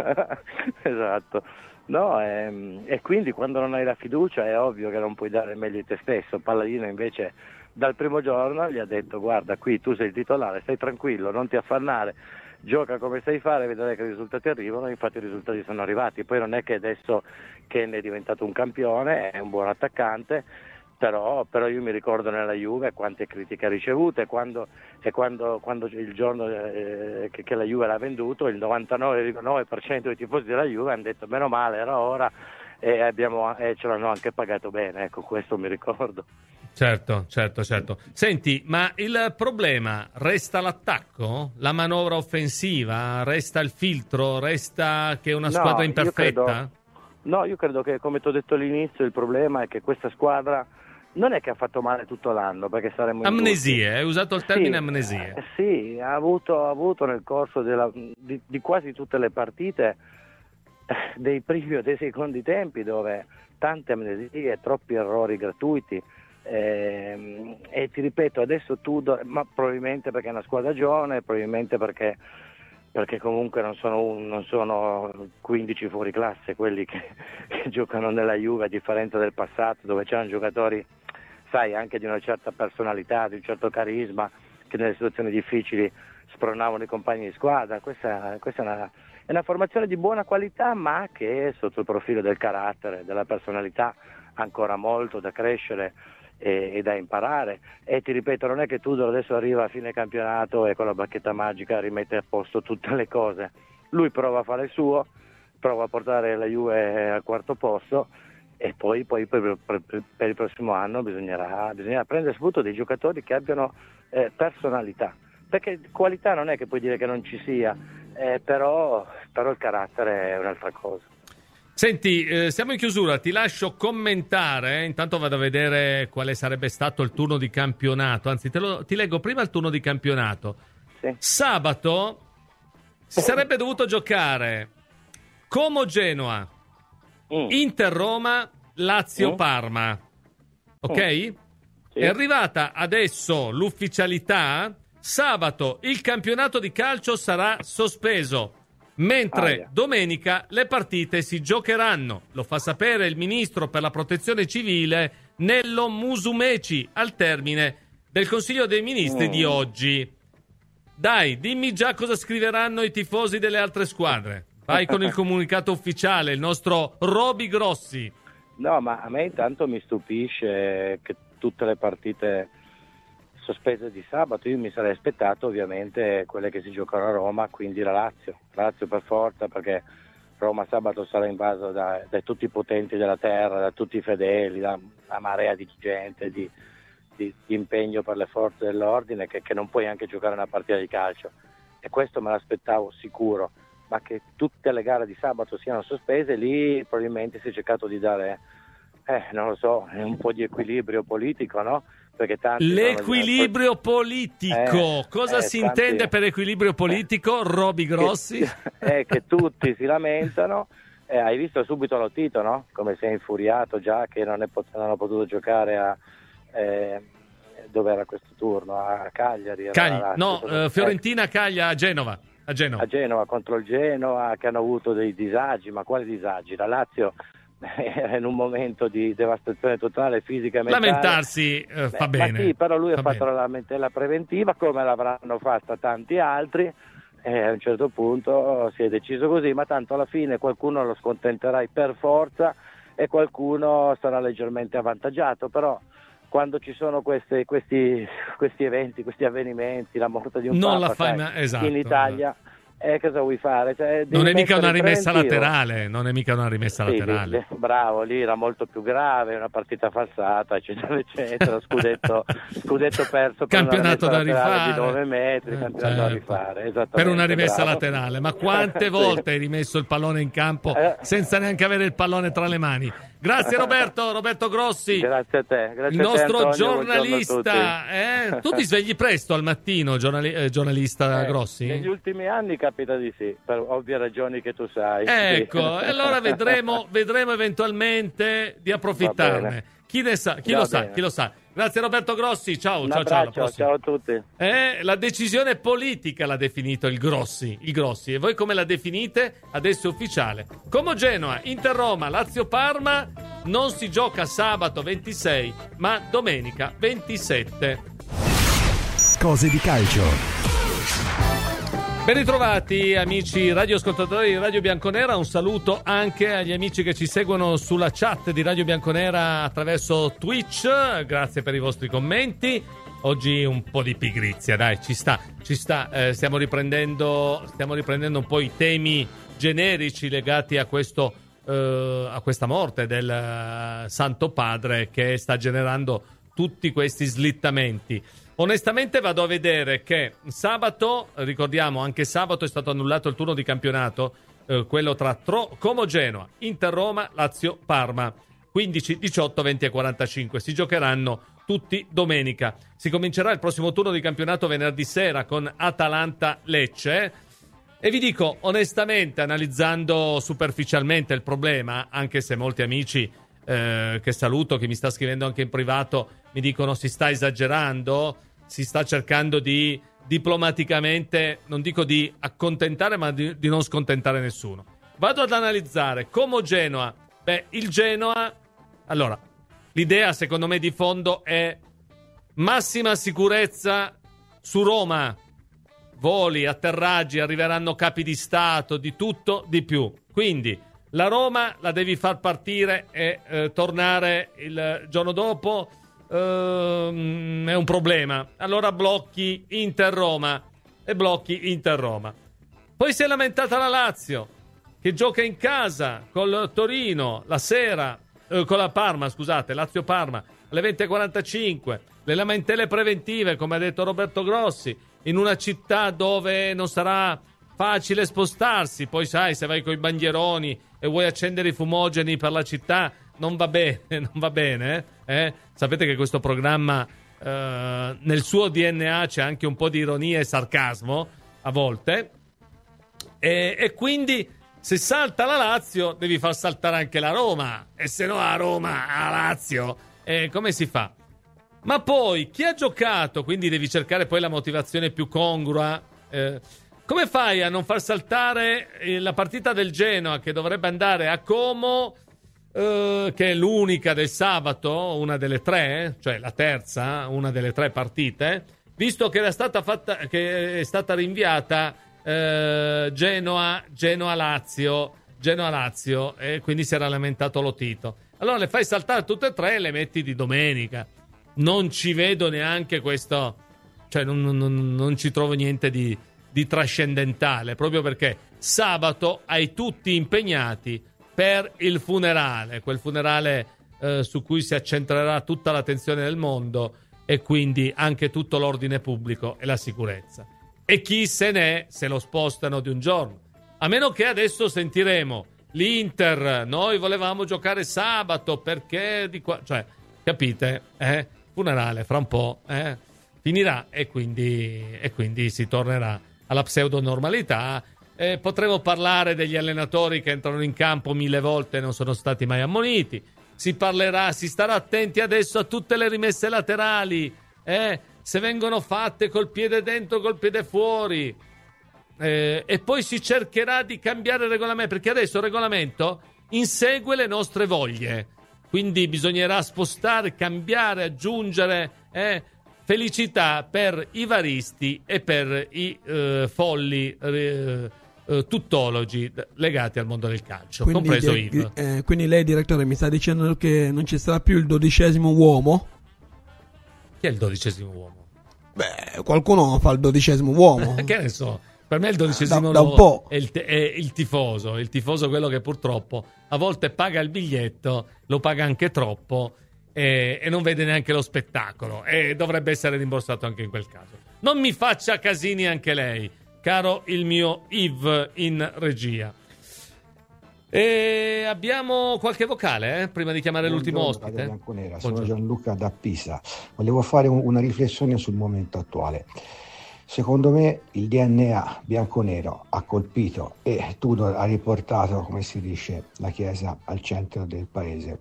Esatto. No, e, e quindi quando non hai la fiducia è ovvio che non puoi dare meglio di te stesso. Palladino invece dal primo giorno gli ha detto: guarda, qui tu sei il titolare, stai tranquillo, non ti affannare, gioca come sai fare, vedrai che i risultati arrivano. Infatti i risultati sono arrivati. Poi non è che adesso Ken è diventato un campione, è un buon attaccante, però, però io mi ricordo nella Juve quante critiche ha ricevute, quando, e quando, quando il giorno eh, che, che la Juve l'ha venduto, il novantanove virgola nove per cento dei tifosi della Juve hanno detto meno male, era ora, e, abbiamo, e ce l'hanno anche pagato bene, ecco, questo mi ricordo. Certo, certo, certo. Senti, ma il problema resta l'attacco? La manovra offensiva? Resta il filtro? Resta che è una squadra no, imperfetta? Io credo, no, io credo che, come ti ho detto all'inizio, il problema è che questa squadra non è che ha fatto male tutto l'anno, perché saremmo amnesie, hai usato il termine sì, amnesie. Eh, sì, ha avuto, ha avuto nel corso della, di, di quasi tutte le partite eh, dei primi o dei secondi tempi dove tante amnesie, troppi errori gratuiti. Eh, e ti ripeto, adesso tu, ma probabilmente perché è una squadra giovane, probabilmente perché, perché comunque non sono, un, non sono quindici fuori classe quelli che, che giocano nella Juve, a differenza del passato dove c'erano giocatori, sai, anche di una certa personalità, di un certo carisma, che nelle situazioni difficili spronavano i compagni di squadra. Questa, questa è, una, è una formazione di buona qualità, ma che sotto il profilo del carattere, della personalità, ancora molto da crescere e, e da imparare. E ti ripeto, non è che Tudor adesso arriva a fine campionato e con la bacchetta magica rimette a posto tutte le cose. Lui prova a fare il suo, prova a portare la Juve al quarto posto, e poi, poi per, per, per il prossimo anno bisognerà, bisognerà prendere spunto dei giocatori che abbiano eh, personalità, perché qualità non è che puoi dire che non ci sia, eh, però, però il carattere è un'altra cosa. Senti, eh, siamo in chiusura, ti lascio commentare, eh? Intanto vado a vedere quale sarebbe stato il turno di campionato, anzi te lo, ti leggo prima il turno di campionato. Sì. Sabato si sarebbe dovuto giocare Como-Genoa, mm. Inter-Roma, Lazio-Parma, ok? Mm. Sì. È arrivata adesso l'ufficialità, sabato il campionato di calcio sarà sospeso. Mentre ah, yeah. domenica le partite si giocheranno. Lo fa sapere il ministro per la protezione civile Nello Musumeci al termine del Consiglio dei Ministri mm. di oggi. Dai, dimmi già cosa scriveranno i tifosi delle altre squadre. Vai con il comunicato ufficiale, il nostro Roby Grossi. No, ma a me intanto mi stupisce che tutte le partite sospese di sabato, io mi sarei aspettato ovviamente quelle che si giocano a Roma, quindi la Lazio, Lazio per forza, perché Roma sabato sarà invaso da, da tutti i potenti della terra, da tutti i fedeli, da una marea di gente, di, di, di impegno per le forze dell'ordine, che, che non puoi anche giocare una partita di calcio. E questo me l'aspettavo sicuro, ma che tutte le gare di sabato siano sospese, lì probabilmente si è cercato di dare, eh, non lo so, un po' di equilibrio politico, no? Perché tanti L'equilibrio sono... politico, eh, cosa eh, si tanti... intende per equilibrio politico, Roby Grossi? Che, eh, che tutti si lamentano, eh, hai visto subito Lotito, no? Come si è infuriato già che non, è pot- non ha potuto giocare a... Eh, dove era questo turno? A Cagliari? Cagli- era no, eh, uh, Fiorentina, Caglia, a Genova. A Genova. A Genova contro il Genoa, che hanno avuto dei disagi, ma quali disagi? La Lazio era in un momento di devastazione totale fisica e mentale. Lamentarsi eh, fa Beh, bene. Ma sì, però lui fa ha fatto bene. la lamentela preventiva, come l'avranno fatta tanti altri, e a un certo punto si è deciso così, ma tanto alla fine qualcuno lo scontenterai per forza e qualcuno sarà leggermente avvantaggiato, però quando ci sono questi, questi, questi eventi, questi avvenimenti, la morte di un non papa, la fai, sai, ma, esatto, in Italia, eh, cosa vuoi fare? Cioè, non è mica una rimessa preventivo. laterale, non è mica una rimessa Sì, laterale. sì, bravo, lì era molto più grave, una partita falsata, eccetera, eccetera, scudetto, scudetto perso per Campionato una da rimessa laterale rifare. di nove metri, Eh, campionato certo. da rifare, esattamente. Per una rimessa bravo. laterale, ma quante volte hai rimesso il pallone in campo Eh. senza neanche avere il pallone tra le mani? Grazie Roberto, Roberto Grossi. Grazie a te, grazie Il a te, nostro Antonio, giornalista, eh? Tu ti svegli presto al mattino, giornali- eh, giornalista eh, Grossi? Negli ultimi anni capita di sì, per ovvie ragioni che tu sai. Ecco, sì. e allora vedremo, vedremo eventualmente di Va approfittarne. bene. Chi ne sa, chi Va lo sa, bene. chi lo sa. Grazie Roberto Grossi, ciao, Un ciao, ciao, alla abbraccio, prossima. ciao a tutti. Eh, la decisione politica l'ha definito il Grossi, il Grossi. E voi come la definite? Adesso è ufficiale. Como Genoa, Inter Roma, Lazio Parma non si gioca sabato ventisei, ma domenica ventisette. Cose di calcio. Ben ritrovati amici radioascoltatori di Radio Bianconera, un saluto anche agli amici che ci seguono sulla chat di Radio Bianconera attraverso Twitch, grazie per i vostri commenti. Oggi un po' di pigrizia, dai, ci sta, ci sta, eh, stiamo riprendendo, stiamo riprendendo un po' i temi generici legati a questo, eh, a questa morte del uh, Santo Padre che sta generando tutti questi slittamenti. Onestamente vado a vedere che sabato, ricordiamo anche sabato è stato annullato il turno di campionato, eh, quello tra Tro- Como Genoa, Inter Roma, Lazio Parma, quindici, diciotto, venti e quarantacinque, si giocheranno tutti domenica. Si comincerà il prossimo turno di campionato venerdì sera con Atalanta Lecce e vi dico onestamente, analizzando superficialmente il problema, anche se molti amici eh, che saluto, che mi sta scrivendo anche in privato, mi dicono si sta esagerando, si sta cercando di diplomaticamente, non dico di accontentare, ma di, di non scontentare nessuno. Vado ad analizzare Como Genoa. Beh, il Genoa, allora, l'idea secondo me di fondo è massima sicurezza su Roma. Voli, atterraggi, arriveranno capi di Stato, di tutto, di più. Quindi la Roma la devi far partire e eh, tornare il giorno dopo. Uh, è un problema. Allora blocchi Inter-Roma e blocchi Inter-Roma. Poi si è lamentata la Lazio che gioca in casa col Torino la sera, eh, con la Parma, scusate, Lazio-Parma alle venti e quarantacinque. Le lamentele preventive, come ha detto Roberto Grossi, in una città dove non sarà facile spostarsi. Poi sai, se vai coi bandieroni e vuoi accendere i fumogeni per la città, non va bene, non va bene, eh? Sapete che questo programma eh, nel suo D N A c'è anche un po' di ironia e sarcasmo a volte, e, e quindi se salta la Lazio devi far saltare anche la Roma, e se no a Roma, a Lazio, eh, come si fa? Ma poi chi ha giocato, quindi devi cercare poi la motivazione più congrua, eh, come fai a non far saltare eh, la partita del Genoa che dovrebbe andare a Como, Uh, che è l'unica del sabato, una delle tre, cioè la terza, una delle tre partite, visto che era stata fatta, che è stata rinviata uh, Genoa, Genoa-Lazio, Genoa-Lazio, e quindi si era lamentato Lotito. Allora le fai saltare tutte e tre e le metti di domenica. Non ci vedo neanche questo, cioè non, non, non ci trovo niente di, di trascendentale, proprio perché sabato ai tutti impegnati per il funerale, quel funerale eh, su cui si accentrerà tutta l'attenzione del mondo e quindi anche tutto l'ordine pubblico e la sicurezza. E chi se ne se lo spostano di un giorno, a meno che adesso sentiremo l'Inter, noi volevamo giocare sabato perché di qua, cioè capite, eh? Funerale fra un po' eh? finirà e quindi, e quindi si tornerà alla pseudonormalità. Eh, potremo parlare degli allenatori che entrano in campo mille volte e non sono stati mai ammoniti. Si parlerà, si starà attenti adesso a tutte le rimesse laterali, eh? se vengono fatte col piede dentro, col piede fuori. Eh, e poi si cercherà di cambiare il regolamento, perché adesso il regolamento insegue le nostre voglie. Quindi bisognerà spostare, cambiare, aggiungere eh? felicità per i varisti e per i eh, folli eh, eh, tuttologi legati al mondo del calcio, quindi, compreso di, Yves. Eh, quindi lei, direttore, mi sta dicendo che non ci sarà più il dodicesimo uomo? Chi è il dodicesimo uomo? Beh, qualcuno fa il dodicesimo uomo. Che ne so, per me il dodicesimo da, da un po'. È, il, è il tifoso, il tifoso quello che purtroppo a volte paga il biglietto, lo paga anche troppo e, e non vede neanche lo spettacolo e dovrebbe essere rimborsato anche in quel caso. Non mi faccia casini anche lei, caro il mio Yves in regia. E abbiamo qualche vocale eh? prima di chiamare Buongiorno, l'ultimo ospite. Bianconera, sono Gianluca da Pisa. Volevo fare un, una riflessione sul momento attuale. Secondo me il D N A bianconero ha colpito e Tudor ha riportato, come si dice, la Chiesa al centro del paese.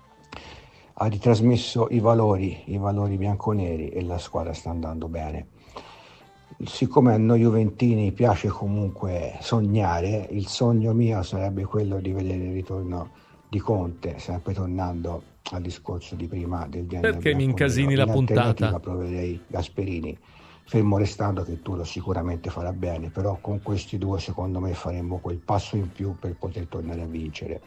Ha ritrasmesso i valori, i valori bianconeri e la squadra sta andando bene. Siccome a noi juventini piace comunque sognare, il sogno mio sarebbe quello di vedere il ritorno di Conte, sempre tornando al discorso di prima del D N A. Perché mi incasini la puntata? Proverei Gasperini, fermo restando che tu lo sicuramente farà bene, però con questi due secondo me faremmo quel passo in più per poter tornare a vincere.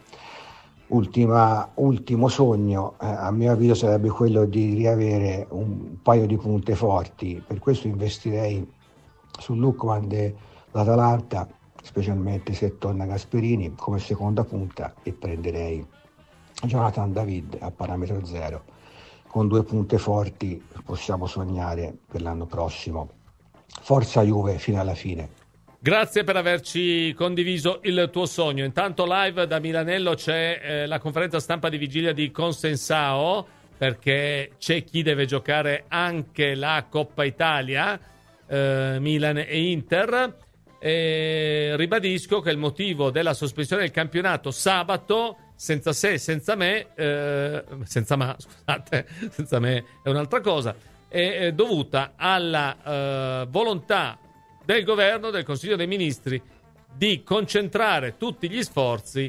Ultima, ultimo sogno, eh, a mio avviso sarebbe quello di riavere un paio di punte forti, per questo investirei su Lookman dell'Atalanta, specialmente se torna Gasperini come seconda punta, e prenderei Jonathan David a parametro zero. Con due punte forti possiamo sognare per l'anno prossimo. Forza Juve fino alla fine. Grazie per averci condiviso il tuo sogno. Intanto live da Milanello c'è eh, la conferenza stampa di vigilia di Consensao, perché c'è chi deve giocare anche la Coppa Italia, eh, Milan e Inter. E ribadisco che il motivo della sospensione del campionato sabato, senza se, senza me, eh, senza ma, scusate, senza me è un'altra cosa, è, è dovuta alla eh, volontà del governo, del Consiglio dei Ministri, di concentrare tutti gli sforzi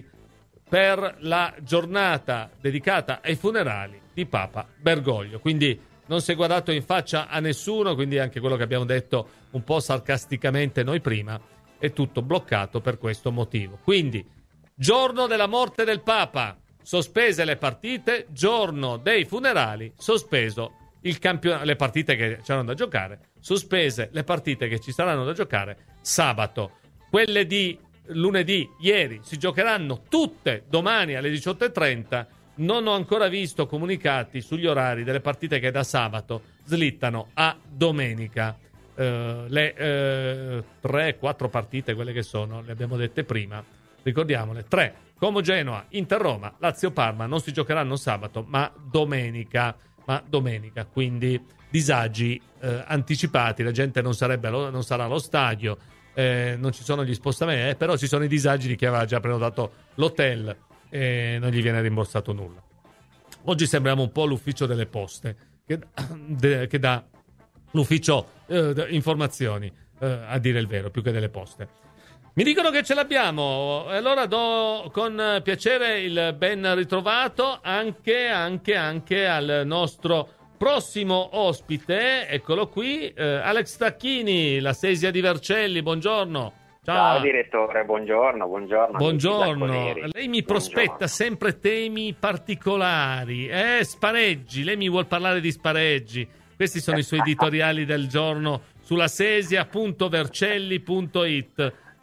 per la giornata dedicata ai funerali di Papa Bergoglio. Quindi non si è guardato in faccia a nessuno, quindi anche quello che abbiamo detto un po' sarcasticamente noi prima è tutto bloccato per questo motivo. Quindi giorno della morte del Papa, sospese le partite, giorno dei funerali, sospeso il campionato, le partite che c'erano da giocare, sospese le partite che ci saranno da giocare sabato. Quelle di lunedì, ieri, si giocheranno tutte domani alle diciotto e trenta. Non ho ancora visto comunicati sugli orari delle partite che da sabato slittano a domenica. Uh, le uh, tre quattro partite, quelle che sono, le abbiamo dette prima, ricordiamole: tre Como Genoa, Inter Roma, Lazio Parma non si giocheranno sabato ma domenica. Ma domenica, quindi disagi eh, anticipati, la gente non, sarebbe allo, non sarà allo stadio, eh, non ci sono gli spostamenti, eh, però ci sono i disagi di chi aveva già prenotato l'hotel e non gli viene rimborsato nulla. Oggi sembriamo un po' l'ufficio delle poste, che, de, che dà l'ufficio eh, informazioni, eh, a dire il vero, più che delle poste. Mi dicono che ce l'abbiamo, allora do con piacere il ben ritrovato anche, anche, anche al nostro prossimo ospite, eccolo qui, eh, Alex Tacchini, la Sesia di Vercelli, buongiorno. Ciao, Ciao direttore, buongiorno, buongiorno. Buongiorno, lei mi prospetta buongiorno. sempre temi particolari, eh, spareggi, lei mi vuol parlare di spareggi, questi sono i suoi editoriali del giorno sulla sesia punto vercelli punto it.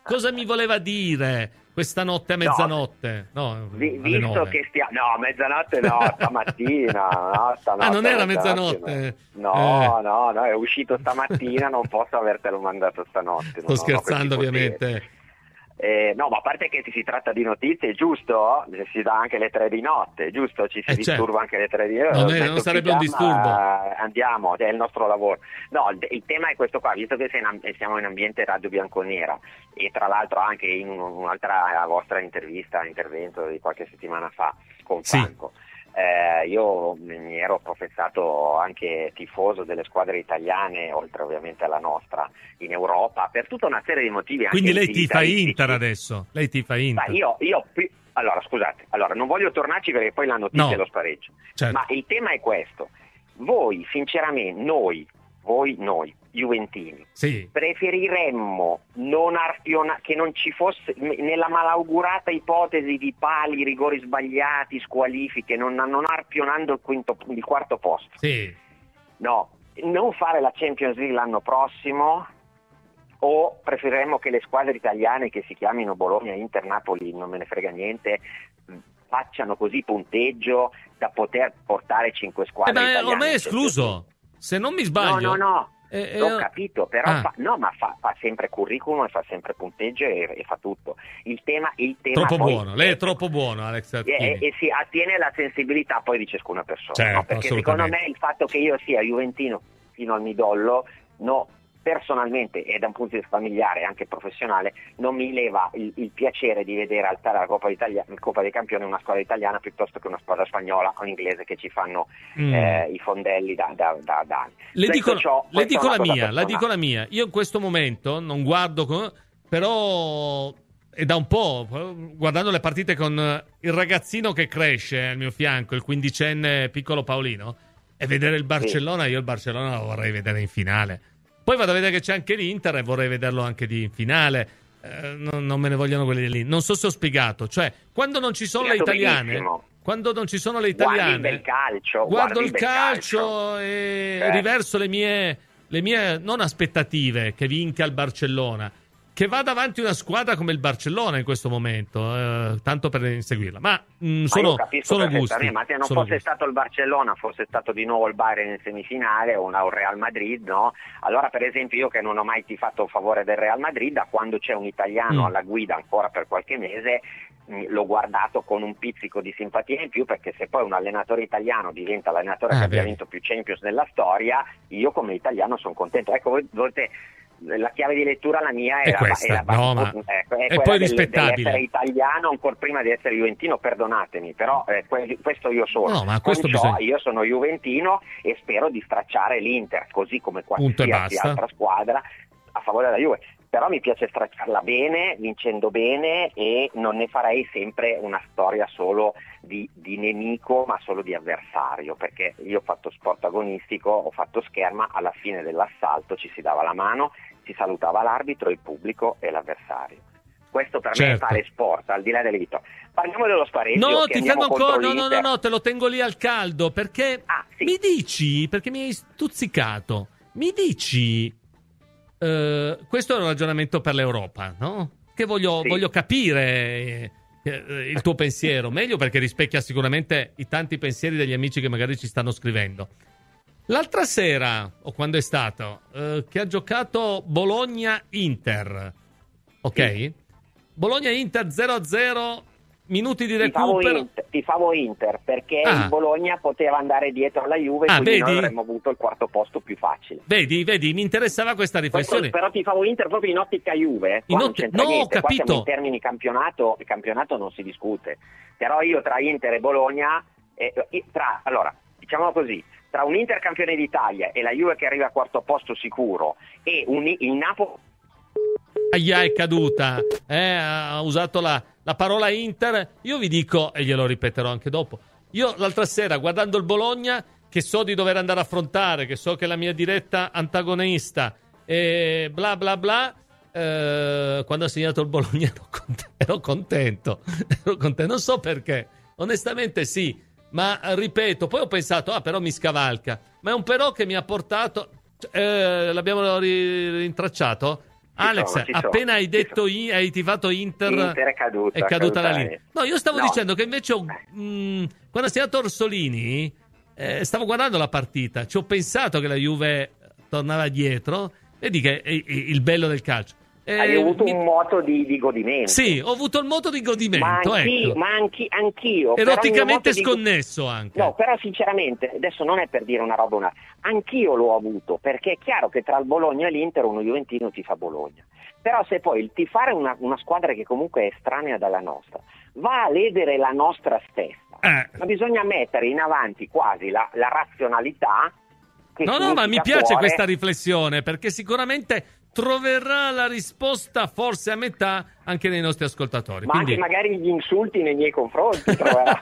cosa mi voleva dire questa notte a mezzanotte? No, Vi- alle visto nove. che stiamo... No, mezzanotte no, stamattina. No, stanotte, Ah, non era mezzanotte. mezzanotte? No, Eh. no, no, è uscito stamattina, non posso avertelo mandato stanotte. Sto non ho scherzando, questi poteri. ovviamente. Eh, no, ma a parte che si tratta di notizie, giusto? Si dà anche le tre di notte, giusto? Ci si Eh, disturba certo. anche le tre di notte. Non Ho è- detto, non sarebbe un pigiama, disturbo. eh, Andiamo, è il nostro lavoro. No, il, il tema è questo qua, visto che sei in am- siamo in ambiente radio bianconera e tra l'altro anche in un- un'altra vostra intervista, intervento di qualche settimana fa con Sì. Franco. Eh, io mi ero professato anche tifoso delle squadre italiane, oltre ovviamente alla nostra, in Europa, per tutta una serie di motivi. Anche Quindi lei tifa utilitaristici. Inter adesso? Lei tifa Inter? Ma io, io pi- allora scusate, allora non voglio tornarci perché poi la notizia No. è lo spareggio. Certo. Ma il tema è questo: voi, sinceramente, noi, voi, noi, Juventini, Sì. preferiremmo non arpiona- che non ci fosse, nella malaugurata ipotesi di pali, rigori sbagliati, squalifiche, non, non arpionando il, quinto, il quarto posto. Sì. No, non fare la Champions League l'anno prossimo, o preferiremmo che le squadre italiane che si chiamino Bologna, Inter, Napoli, non me ne frega niente, facciano così punteggio da poter portare cinque Eh squadre beh, italiane. ormai è escluso. Se non mi sbaglio. No, no, no. Eh, eh, L'ho capito, però ah. fa, no, ma fa, fa sempre curriculum e fa sempre punteggio e, e fa tutto. Il tema, il tema Troppo poi buono. Lei è troppo buono, Alex e, Archini. e, e si attiene alla sensibilità poi di ciascuna persona, Certo, no? Perché secondo me il fatto che io sia juventino fino al midollo, no, personalmente e da un punto di vista familiare e anche professionale, non mi leva il, il piacere di vedere alzare la Coppa, d'Italia, la Coppa dei Campioni una squadra italiana piuttosto che una squadra spagnola o inglese che ci fanno Mm. eh, i fondelli da, da, da, da anni. Le Detto dico, ciò, le questa è dico una la cosa mia, la personale. dico la mia. Io in questo momento non guardo, con- però è da un po', guardando le partite con il ragazzino che cresce al mio fianco, il quindicenne piccolo Paolino, e vedere il Barcellona, io il Barcellona lo vorrei vedere in finale. Poi vado a vedere che c'è anche l'Inter e vorrei vederlo anche di in finale. Eh, non, non me ne vogliono quelli lì. Non so se ho spiegato. Cioè, quando non ci sono le Spiegato italiane, benissimo. quando non ci sono le Guardi italiane, il bel calcio, guardo guardi il bel calcio, e Certo. riverso le mie, le mie non aspettative che vinca il Barcellona, che vada avanti una squadra come il Barcellona in questo momento, eh, tanto per inseguirla. Ma mh, Ma sono, io capisco sono gusti. perfettamente, ma se non sono fosse gusti. stato il Barcellona, fosse stato di nuovo il Bayern in semifinale o una- un Real Madrid, no? Allora per esempio io che non ho mai tifato a favore del Real Madrid, da quando c'è un italiano Mm. alla guida ancora per qualche mese, mh, l'ho guardato con un pizzico di simpatia in più, perché se poi un allenatore italiano diventa l'allenatore Ah, che abbia vedi. vinto più Champions nella storia, io come italiano sono contento. Ecco, voi volete... La chiave di lettura la mia È la- questa, la- no, ma ecco, è quella poi del- rispettabile. dell'essere italiano ancora prima di essere juventino, perdonatemi, però eh, que- questo io sono. No, ma Con questo ciò bisogna- io sono juventino e spero di stracciare l'Inter, così come Punto e qualsiasi basta. altra squadra a favore della Juve. Però mi piace stracciarla bene, vincendo bene, e non ne farei sempre una storia solo di, di nemico, ma solo di avversario, perché io ho fatto sport agonistico, ho fatto scherma, alla fine dell'assalto ci si dava la mano, si salutava l'arbitro, il pubblico e l'avversario. Questo per me è Certo. fare sport, al di là delle vittorie. Parliamo dello spareggio. No, che ti andiamo fermo ancora. contro No, no, no, l'Inter. no, te lo tengo lì al caldo. Perché Ah, mi dici, perché mi hai stuzzicato, mi dici, eh, questo è un ragionamento per l'Europa, no? Che voglio, Sì. voglio capire eh, il tuo pensiero, meglio perché rispecchia sicuramente i tanti pensieri degli amici che magari ci stanno scrivendo. L'altra sera, o quando è stato, eh, che ha giocato Bologna-Inter, ok? Sì. Bologna-Inter zero a zero, minuti di Tifavo recupero. Inter, tifavo Inter perché Ah. il Bologna poteva andare dietro alla Juve, Ah, quindi noi vedi? avremmo avuto il quarto posto più facile. Vedi, vedi, mi interessava questa riflessione. Però tifavo Inter proprio in ottica Juve, qua In non otti- c'entra no, niente, ho qua siamo capito. in termini campionato, il campionato non si discute. Però io tra Inter e Bologna, eh, tra, allora, diciamolo così, tra un Inter campione d'Italia e la Juve che arriva a quarto posto sicuro e un, il Napoli... Aia, è caduta, eh, ha usato la, la parola Inter. Io vi dico, e glielo ripeterò anche dopo, io l'altra sera guardando il Bologna, che so di dover andare a affrontare, che so che è la mia diretta antagonista e bla bla bla, eh, quando ha segnato il Bologna ero contento, ero contento, ero contento, non so perché, onestamente sì, ma ripeto, poi ho pensato, ah però mi scavalca, ma è un però che mi ha portato, eh, l'abbiamo ri- rintracciato? Alex, sono, appena sono, hai detto i, hai tifato Inter, Inter è caduta, è caduta, caduta la linea. No, io stavo no. dicendo che invece ho, mh, quando si è andato Orsolini, eh, stavo guardando la partita, ci ho pensato che la Juve tornava dietro, vedi che è, è, è il bello del calcio. Eh, Hai avuto mi... un moto di, di godimento. Sì, ho avuto il moto di godimento, ma anch'io, ecco. ma anchi, anch'io eroticamente di... sconnesso anche. No, però sinceramente, adesso non è per dire una roba una, anch'io l'ho avuto, perché è chiaro che tra il Bologna e l'Inter uno juventino tifa Bologna. Però se poi il tifare una, una squadra che comunque è estranea dalla nostra va a ledere la nostra stessa, eh. ma bisogna mettere in avanti quasi la, la razionalità. Che no, no, ma mi piace cuore... questa riflessione, perché sicuramente troverà la risposta forse a metà anche nei nostri ascoltatori. Ma Quindi... anche magari gli insulti nei miei confronti troverà,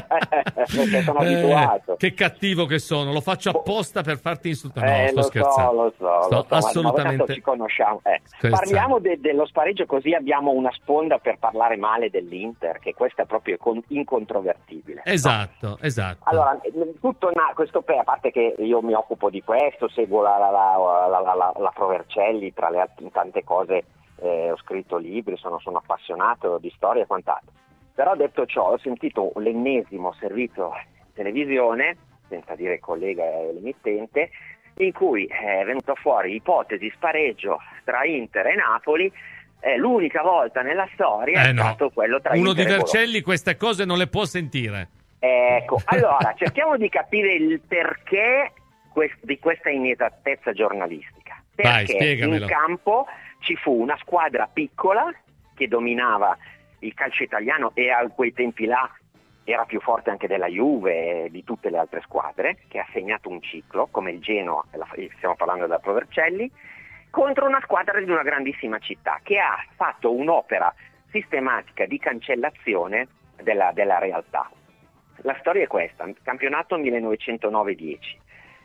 perché sono eh, abituato. Che cattivo che sono, lo faccio apposta per farti insultare. No, eh, sto lo scherzando. So, lo so, sto lo so, assolutamente ma ci conosciamo. Eh. Parliamo de- dello spareggio, così abbiamo una sponda per parlare male dell'Inter, che questo è proprio con- incontrovertibile. Esatto, no? esatto. Allora, tutto na- questo per, a parte che io mi occupo di questo, seguo la, la, la, la, la, la, la Provercelli, tra le altre tante cose. Eh, ho scritto libri, sono, sono appassionato di storia e quant'altro. Però detto ciò, ho sentito l'ennesimo servizio televisione, senza dire collega e l'emittente, in cui è venuto fuori ipotesi spareggio tra Inter e Napoli. È l'unica volta nella storia eh è no. stato quello tra Uno Inter di e Vercelli Bologna. queste cose non le può sentire. Ecco, allora cerchiamo di capire il perché quest- di questa inesattezza giornalistica. Vai, Perché spiegamelo. in campo ci fu una squadra piccola che dominava il calcio italiano e a quei tempi là era più forte anche della Juve e di tutte le altre squadre, che ha segnato un ciclo come il Genoa, stiamo parlando della Provercelli, contro una squadra di una grandissima città che ha fatto un'opera sistematica di cancellazione della, della realtà. La storia è questa: campionato millenovecentonove dieci.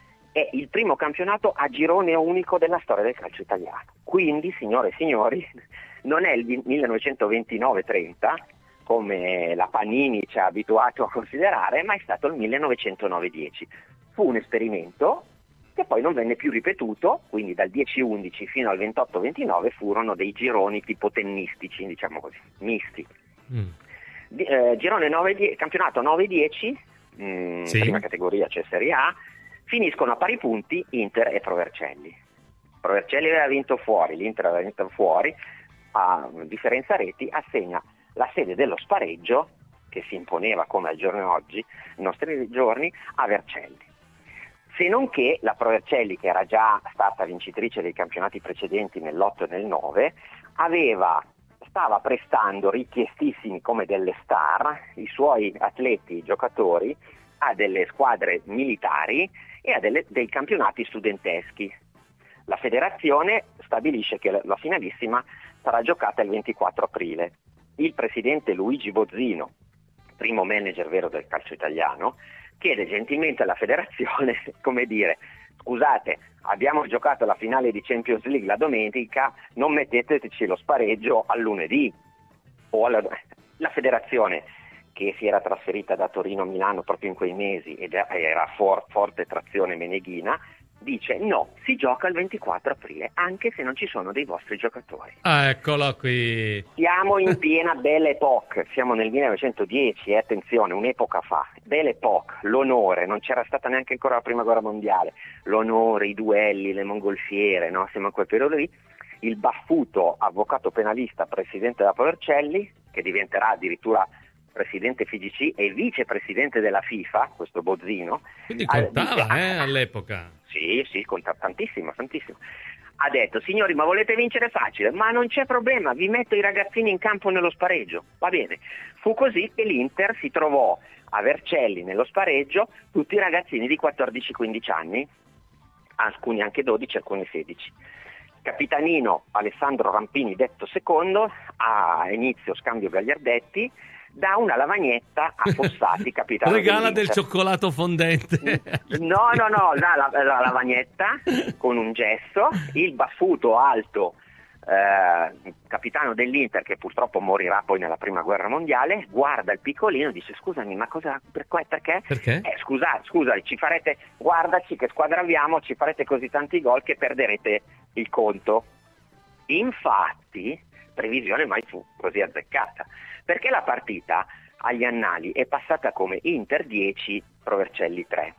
È il primo campionato a girone unico della storia del calcio italiano. Quindi, signore e signori, non è il millenovecentoventinove trenta, come la Panini ci ha abituato a considerare, ma è stato il millenovecentonove dieci. Fu un esperimento che poi non venne più ripetuto, quindi dal dieci undici fino al ventotto ventinove furono dei gironi tipo tennistici, diciamo così, misti. Mm. Di, eh, girone nove dieci, campionato nove dieci, mh, sì. Prima categoria, cioè Serie A, finiscono a pari punti Inter e Provercelli. Provercelli aveva vinto fuori, l'Inter aveva vinto fuori, a differenza reti assegna la sede dello spareggio, che si imponeva come al giorno d'oggi, nei nostri giorni, a Vercelli. Se non che la Provercelli, che era già stata vincitrice dei campionati precedenti nell'otto e nel nove, aveva, stava prestando richiestissimi come delle star i suoi atleti, i giocatori, a delle squadre militari e a delle, dei campionati studenteschi. La federazione stabilisce che la finalissima sarà giocata il ventiquattro aprile. Il presidente Luigi Bozzino, primo manager vero del calcio italiano, chiede gentilmente alla federazione, come dire, scusate, abbiamo giocato la finale di Champions League la domenica, non metteteci lo spareggio al lunedì. O alla... La federazione, che si era trasferita da Torino a Milano proprio in quei mesi ed era for- forte trazione meneghina, dice no, si gioca il ventiquattro aprile anche se non ci sono dei vostri giocatori. Ah, eccolo qui. Siamo in piena Belle Époque, siamo nel millenovecentodieci, e attenzione, un'epoca fa. Belle Époque, l'onore, non c'era stata neanche ancora la prima guerra mondiale, l'onore, i duelli, le mongolfiere, no? Siamo in quel periodo lì. Il baffuto avvocato penalista presidente della Provercelli, che diventerà addirittura presidente F I G C e vicepresidente della FIFA, questo Bozzino. Quindi contava ha, eh, all'epoca. Sì, sì, contava tantissimo, tantissimo. Ha detto, signori, ma volete vincere facile? Ma non c'è problema, vi metto i ragazzini in campo nello spareggio. Va bene. Fu così che l'Inter si trovò a Vercelli nello spareggio tutti i ragazzini di quattordici quindici anni, alcuni anche dodici, alcuni sedici. Capitanino Alessandro Rampini, detto secondo, a inizio scambio Gagliardetti, da una lavagnetta a Fossati, capitano regala dell'Inter. del cioccolato fondente. No, no, no, la, la, la lavagnetta con un gesso, il baffuto alto eh, capitano dell'Inter, che purtroppo morirà poi nella prima guerra mondiale, guarda il piccolino e dice scusami, ma cosa, per, perché? Perché? Eh, scusa, scusa, ci farete, guardaci che squadra abbiamo, ci farete così tanti gol che perderete il conto. Infatti, previsione mai fu così azzeccata, perché la partita agli annali è passata come Inter dieci, Provercelli tre,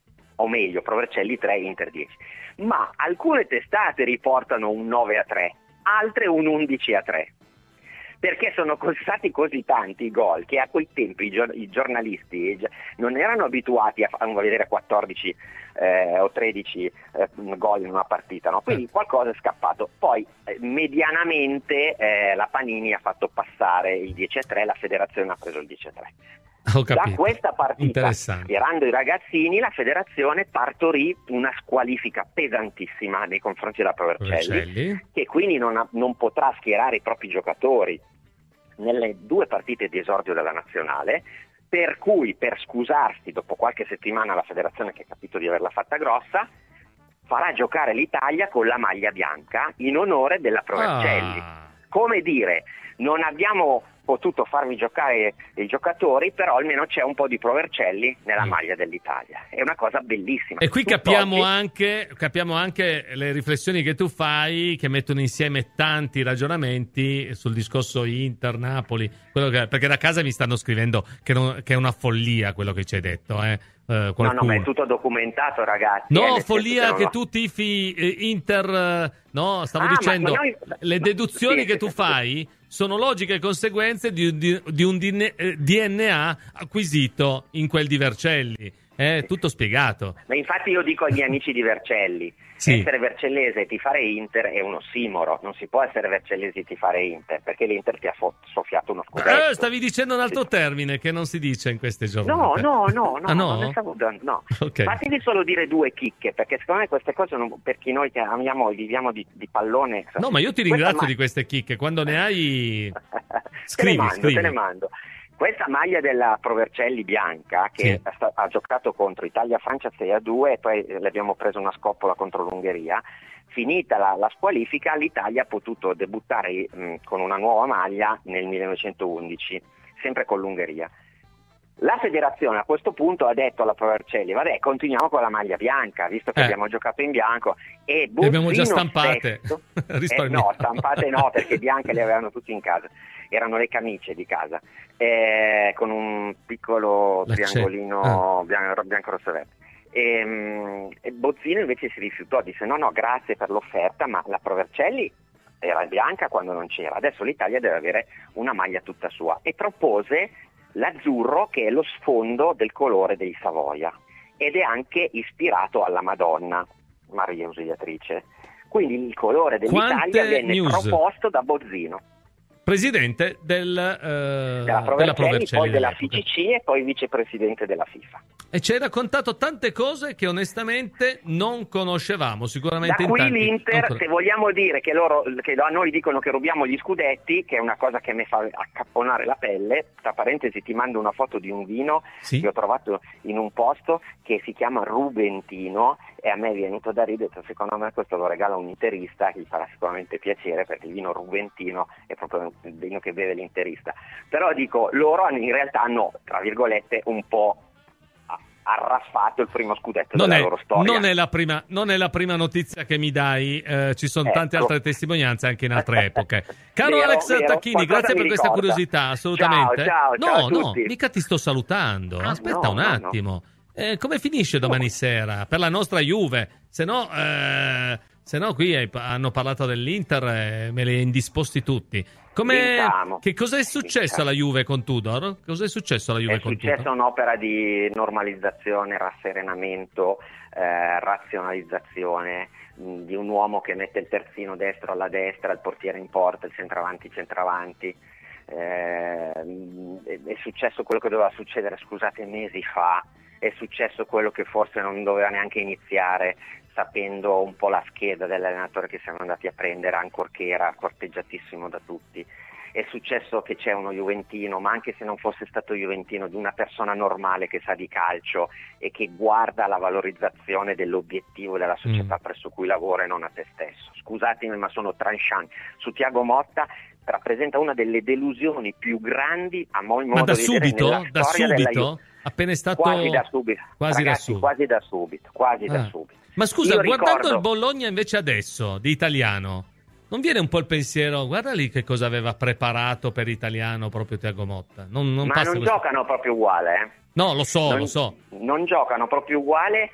o meglio Provercelli tre, Inter dieci, ma alcune testate riportano un nove a tre, altre un undici a tre, perché sono stati così tanti i gol che a quei tempi i, gior- i giornalisti non erano abituati a, a vedere quattordici eh, o tredici eh, gol in una partita, no? Quindi qualcosa è scappato. Poi eh, medianamente eh, la Panini ha fatto passare il dieci a tre, la federazione ha preso il dieci a tre. Ho capito. Da questa partita, schierando i ragazzini, la federazione partorì una squalifica pesantissima nei confronti della Provercelli, Provercelli. che quindi non, ha, non potrà schierare i propri giocatori nelle due partite di esordio della nazionale, per cui per scusarsi dopo qualche settimana la federazione, che ha capito di averla fatta grossa, farà giocare l'Italia con la maglia bianca in onore della Provercelli. Ah. Come dire, non abbiamo potuto farvi giocare i giocatori, però almeno c'è un po' di Provercelli nella mm. maglia dell'Italia. È una cosa bellissima. E qui capiamo anche, capiamo anche le riflessioni che tu fai, che mettono insieme tanti ragionamenti sul discorso Inter, Napoli, quello che, perché da casa mi stanno scrivendo che, non, che è una follia quello che ci hai detto, eh. Uh, no, no, ma è tutto documentato, ragazzi. No, eh, follia che lo... tu tifi eh, Inter, eh, no, stavo ah, dicendo, noi... le deduzioni sì, che sì, tu sì, fai sono logiche conseguenze di, di, di un D N A acquisito in quel di Vercelli. È tutto spiegato. Ma infatti io dico ai miei amici di Vercelli, sì. essere vercellese e tifare Inter è un ossimoro, non si può essere vercellese e tifare Inter, perché l'Inter ti ha fo- soffiato uno scudetto. Eh, stavi dicendo un altro sì. termine che non si dice in queste giornate. No, no, no, no, ah, no? non ne stavo dando, no. Okay. Fatemi solo dire due chicche, perché secondo me queste cose, non, per chi noi che amiamo e viviamo di, di pallone... No, ma io ti ringrazio ma... di queste chicche, quando ne hai... scrivi, te le mando, scrivi. te le mando. Questa maglia della Provercelli bianca, che sì. ha, ha giocato contro Italia-Francia sei a due e poi le abbiamo preso una scoppola contro l'Ungheria, finita la, la squalifica l'Italia ha potuto debuttare mh, con una nuova maglia nel millenovecentoundici, sempre con l'Ungheria. La federazione a questo punto ha detto alla Provercelli, vabbè, continuiamo con la maglia bianca, visto che eh. abbiamo giocato in bianco, e le abbiamo già stampate. Stesso, eh, no, stampate no, perché bianche le avevano tutti in casa, erano le camicie di casa, eh, con un piccolo la triangolino ah. bianco, bianco rosso e verde. E, e Bozzino invece si rifiutò, disse no no grazie per l'offerta, ma la Provercelli era bianca quando non c'era, adesso l'Italia deve avere una maglia tutta sua, e propose l'azzurro, che è lo sfondo del colore dei Savoia ed è anche ispirato alla Madonna Maria Ausiliatrice, quindi il colore dell'Italia Quante viene news. proposto da Bozzino, presidente del, uh, della Provercelli, della Provercelli poi della F I C C e poi vicepresidente della FIFA. E ci hai raccontato tante cose che onestamente non conoscevamo, sicuramente da qui in tanti. l'Inter, non... se vogliamo dire che loro che a noi dicono che rubiamo gli scudetti, che è una cosa che mi fa accapponare la pelle, tra parentesi ti mando una foto di un vino sì? che ho trovato in un posto che si chiama Rubentino e a me è venuto da ridere, secondo me questo lo regala un interista, che gli farà sicuramente piacere, perché il vino Rubentino è proprio il vino che beve l'interista. Però dico, loro in realtà hanno, tra virgolette, un po' arraffato il primo scudetto non della è, loro storia. Non è la prima, non è la prima notizia che mi dai, eh, ci sono ecco. tante altre testimonianze anche in altre epoche. Caro vero, Alex vero, Tacchini, grazie per questa ricorda. curiosità, assolutamente. Ciao, ciao, no, ciao a no, tutti. mica ti sto salutando, ah, aspetta no, un no, attimo. No. Eh, come finisce domani no. sera per la nostra Juve? Se no, eh, se no qui hai, hanno parlato dell'Inter e me li hai indisposti tutti. Come, che cosa è successo alla Juve con Tudor? Cosa è successo alla Juve è con Tudor? È successa un'opera di normalizzazione, rasserenamento, eh, razionalizzazione mh, di un uomo che mette il terzino destro alla destra, il portiere in porta, il centravanti centravanti. Eh, è successo quello che doveva succedere, scusate, mesi fa. È successo quello che forse non doveva neanche iniziare, sapendo un po' la scheda dell'allenatore che siamo andati a prendere, ancorché era corteggiatissimo da tutti. È successo che c'è uno juventino, ma anche se non fosse stato juventino, di una persona normale che sa di calcio e che guarda la valorizzazione dell'obiettivo della società mm. presso cui lavora e non a te stesso. Scusatemi, ma sono tranchant. Su Thiago Motta rappresenta una delle delusioni più grandi a mo- modo ma da di subito? vedere Da subito? Appena è stato quasi da subito, quasi ragazzi, da subito. quasi da subito, quasi ah. da subito. Ma scusa, Io guardando ricordo... il Bologna invece adesso di italiano, non viene un po' il pensiero, guarda lì che cosa aveva preparato per Italiano proprio Thiago Motta? Non, non Ma passa non questo... giocano proprio uguale, eh? No, lo so, non, lo so. Non giocano proprio uguale,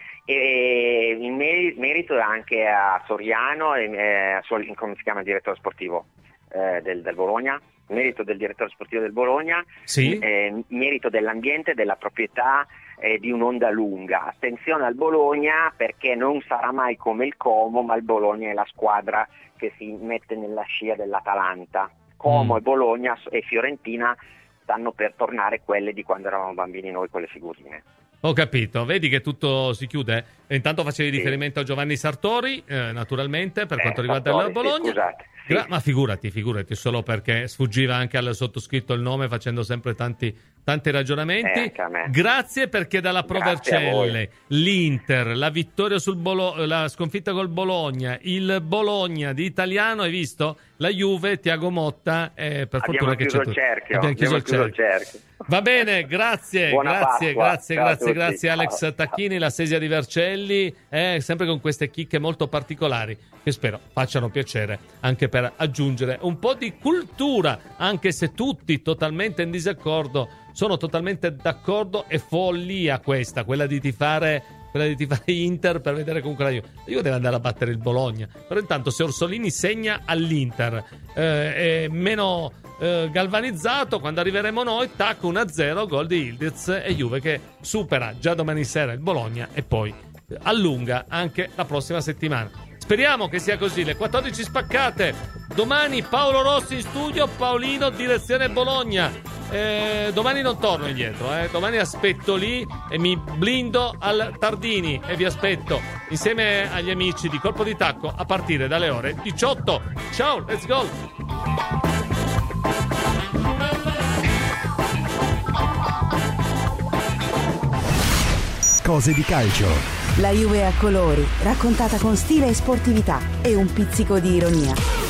e il merito anche a Soriano, e, eh, come si chiama il direttore sportivo eh, del, del Bologna, merito del direttore sportivo del Bologna, sì. eh, merito dell'ambiente, della proprietà, eh, di un'onda lunga. Attenzione al Bologna, perché non sarà mai come il Como, ma il Bologna è la squadra che si mette nella scia dell'Atalanta. Como mm. e Bologna e Fiorentina stanno per tornare quelle di quando eravamo bambini noi con le figurine. Ho capito, vedi che tutto si chiude? E intanto facevi sì. riferimento a Giovanni Sartori, eh, naturalmente, per eh, quanto riguarda Sartori, il Bologna. Sì, scusate. Sì. Gra- ma figurati, figurati, solo perché sfuggiva anche al sottoscritto il nome, facendo sempre tanti, tanti ragionamenti. Eh, Grazie, perché dalla Pro Vercelle, l'Inter, la vittoria sul Bolo- la sconfitta col Bologna, il Bologna di Italiano, hai visto? La Juve, Thiago Motta, eh, per Abbiamo fortuna che c'è il tu. cerchio. Abbiamo chiuso, Abbiamo il, chiuso cerchio. il cerchio. Va bene, grazie, Buona grazie, Pasqua. grazie, Ciao grazie, a tutti. grazie Alex Ciao. Tacchini, la Sesia di Vercelli, eh, sempre con queste chicche molto particolari che spero facciano piacere anche per aggiungere un po' di cultura, anche se tutti totalmente in disaccordo. Sono totalmente d'accordo, è follia questa, quella di tifare, quella di tifare Inter per vedere comunque la Juve. La Juve deve andare a battere il Bologna, però intanto se Orsolini segna all'Inter eh, è meno eh, galvanizzato, quando arriveremo noi, tac, uno a zero, gol di Ildiz e Juve che supera già domani sera il Bologna e poi allunga anche la prossima settimana. Speriamo che sia così. Le quattordici spaccate. Domani Paolo Rossi in studio, Paolino direzione Bologna. Eh, domani non torno indietro, eh. Domani aspetto lì e mi blindo al Tardini e vi aspetto insieme agli amici di Colpo di Tacco a partire dalle ore diciotto. Ciao, let's go! Cose di calcio. La Juve a colori, raccontata con stile e sportività e un pizzico di ironia.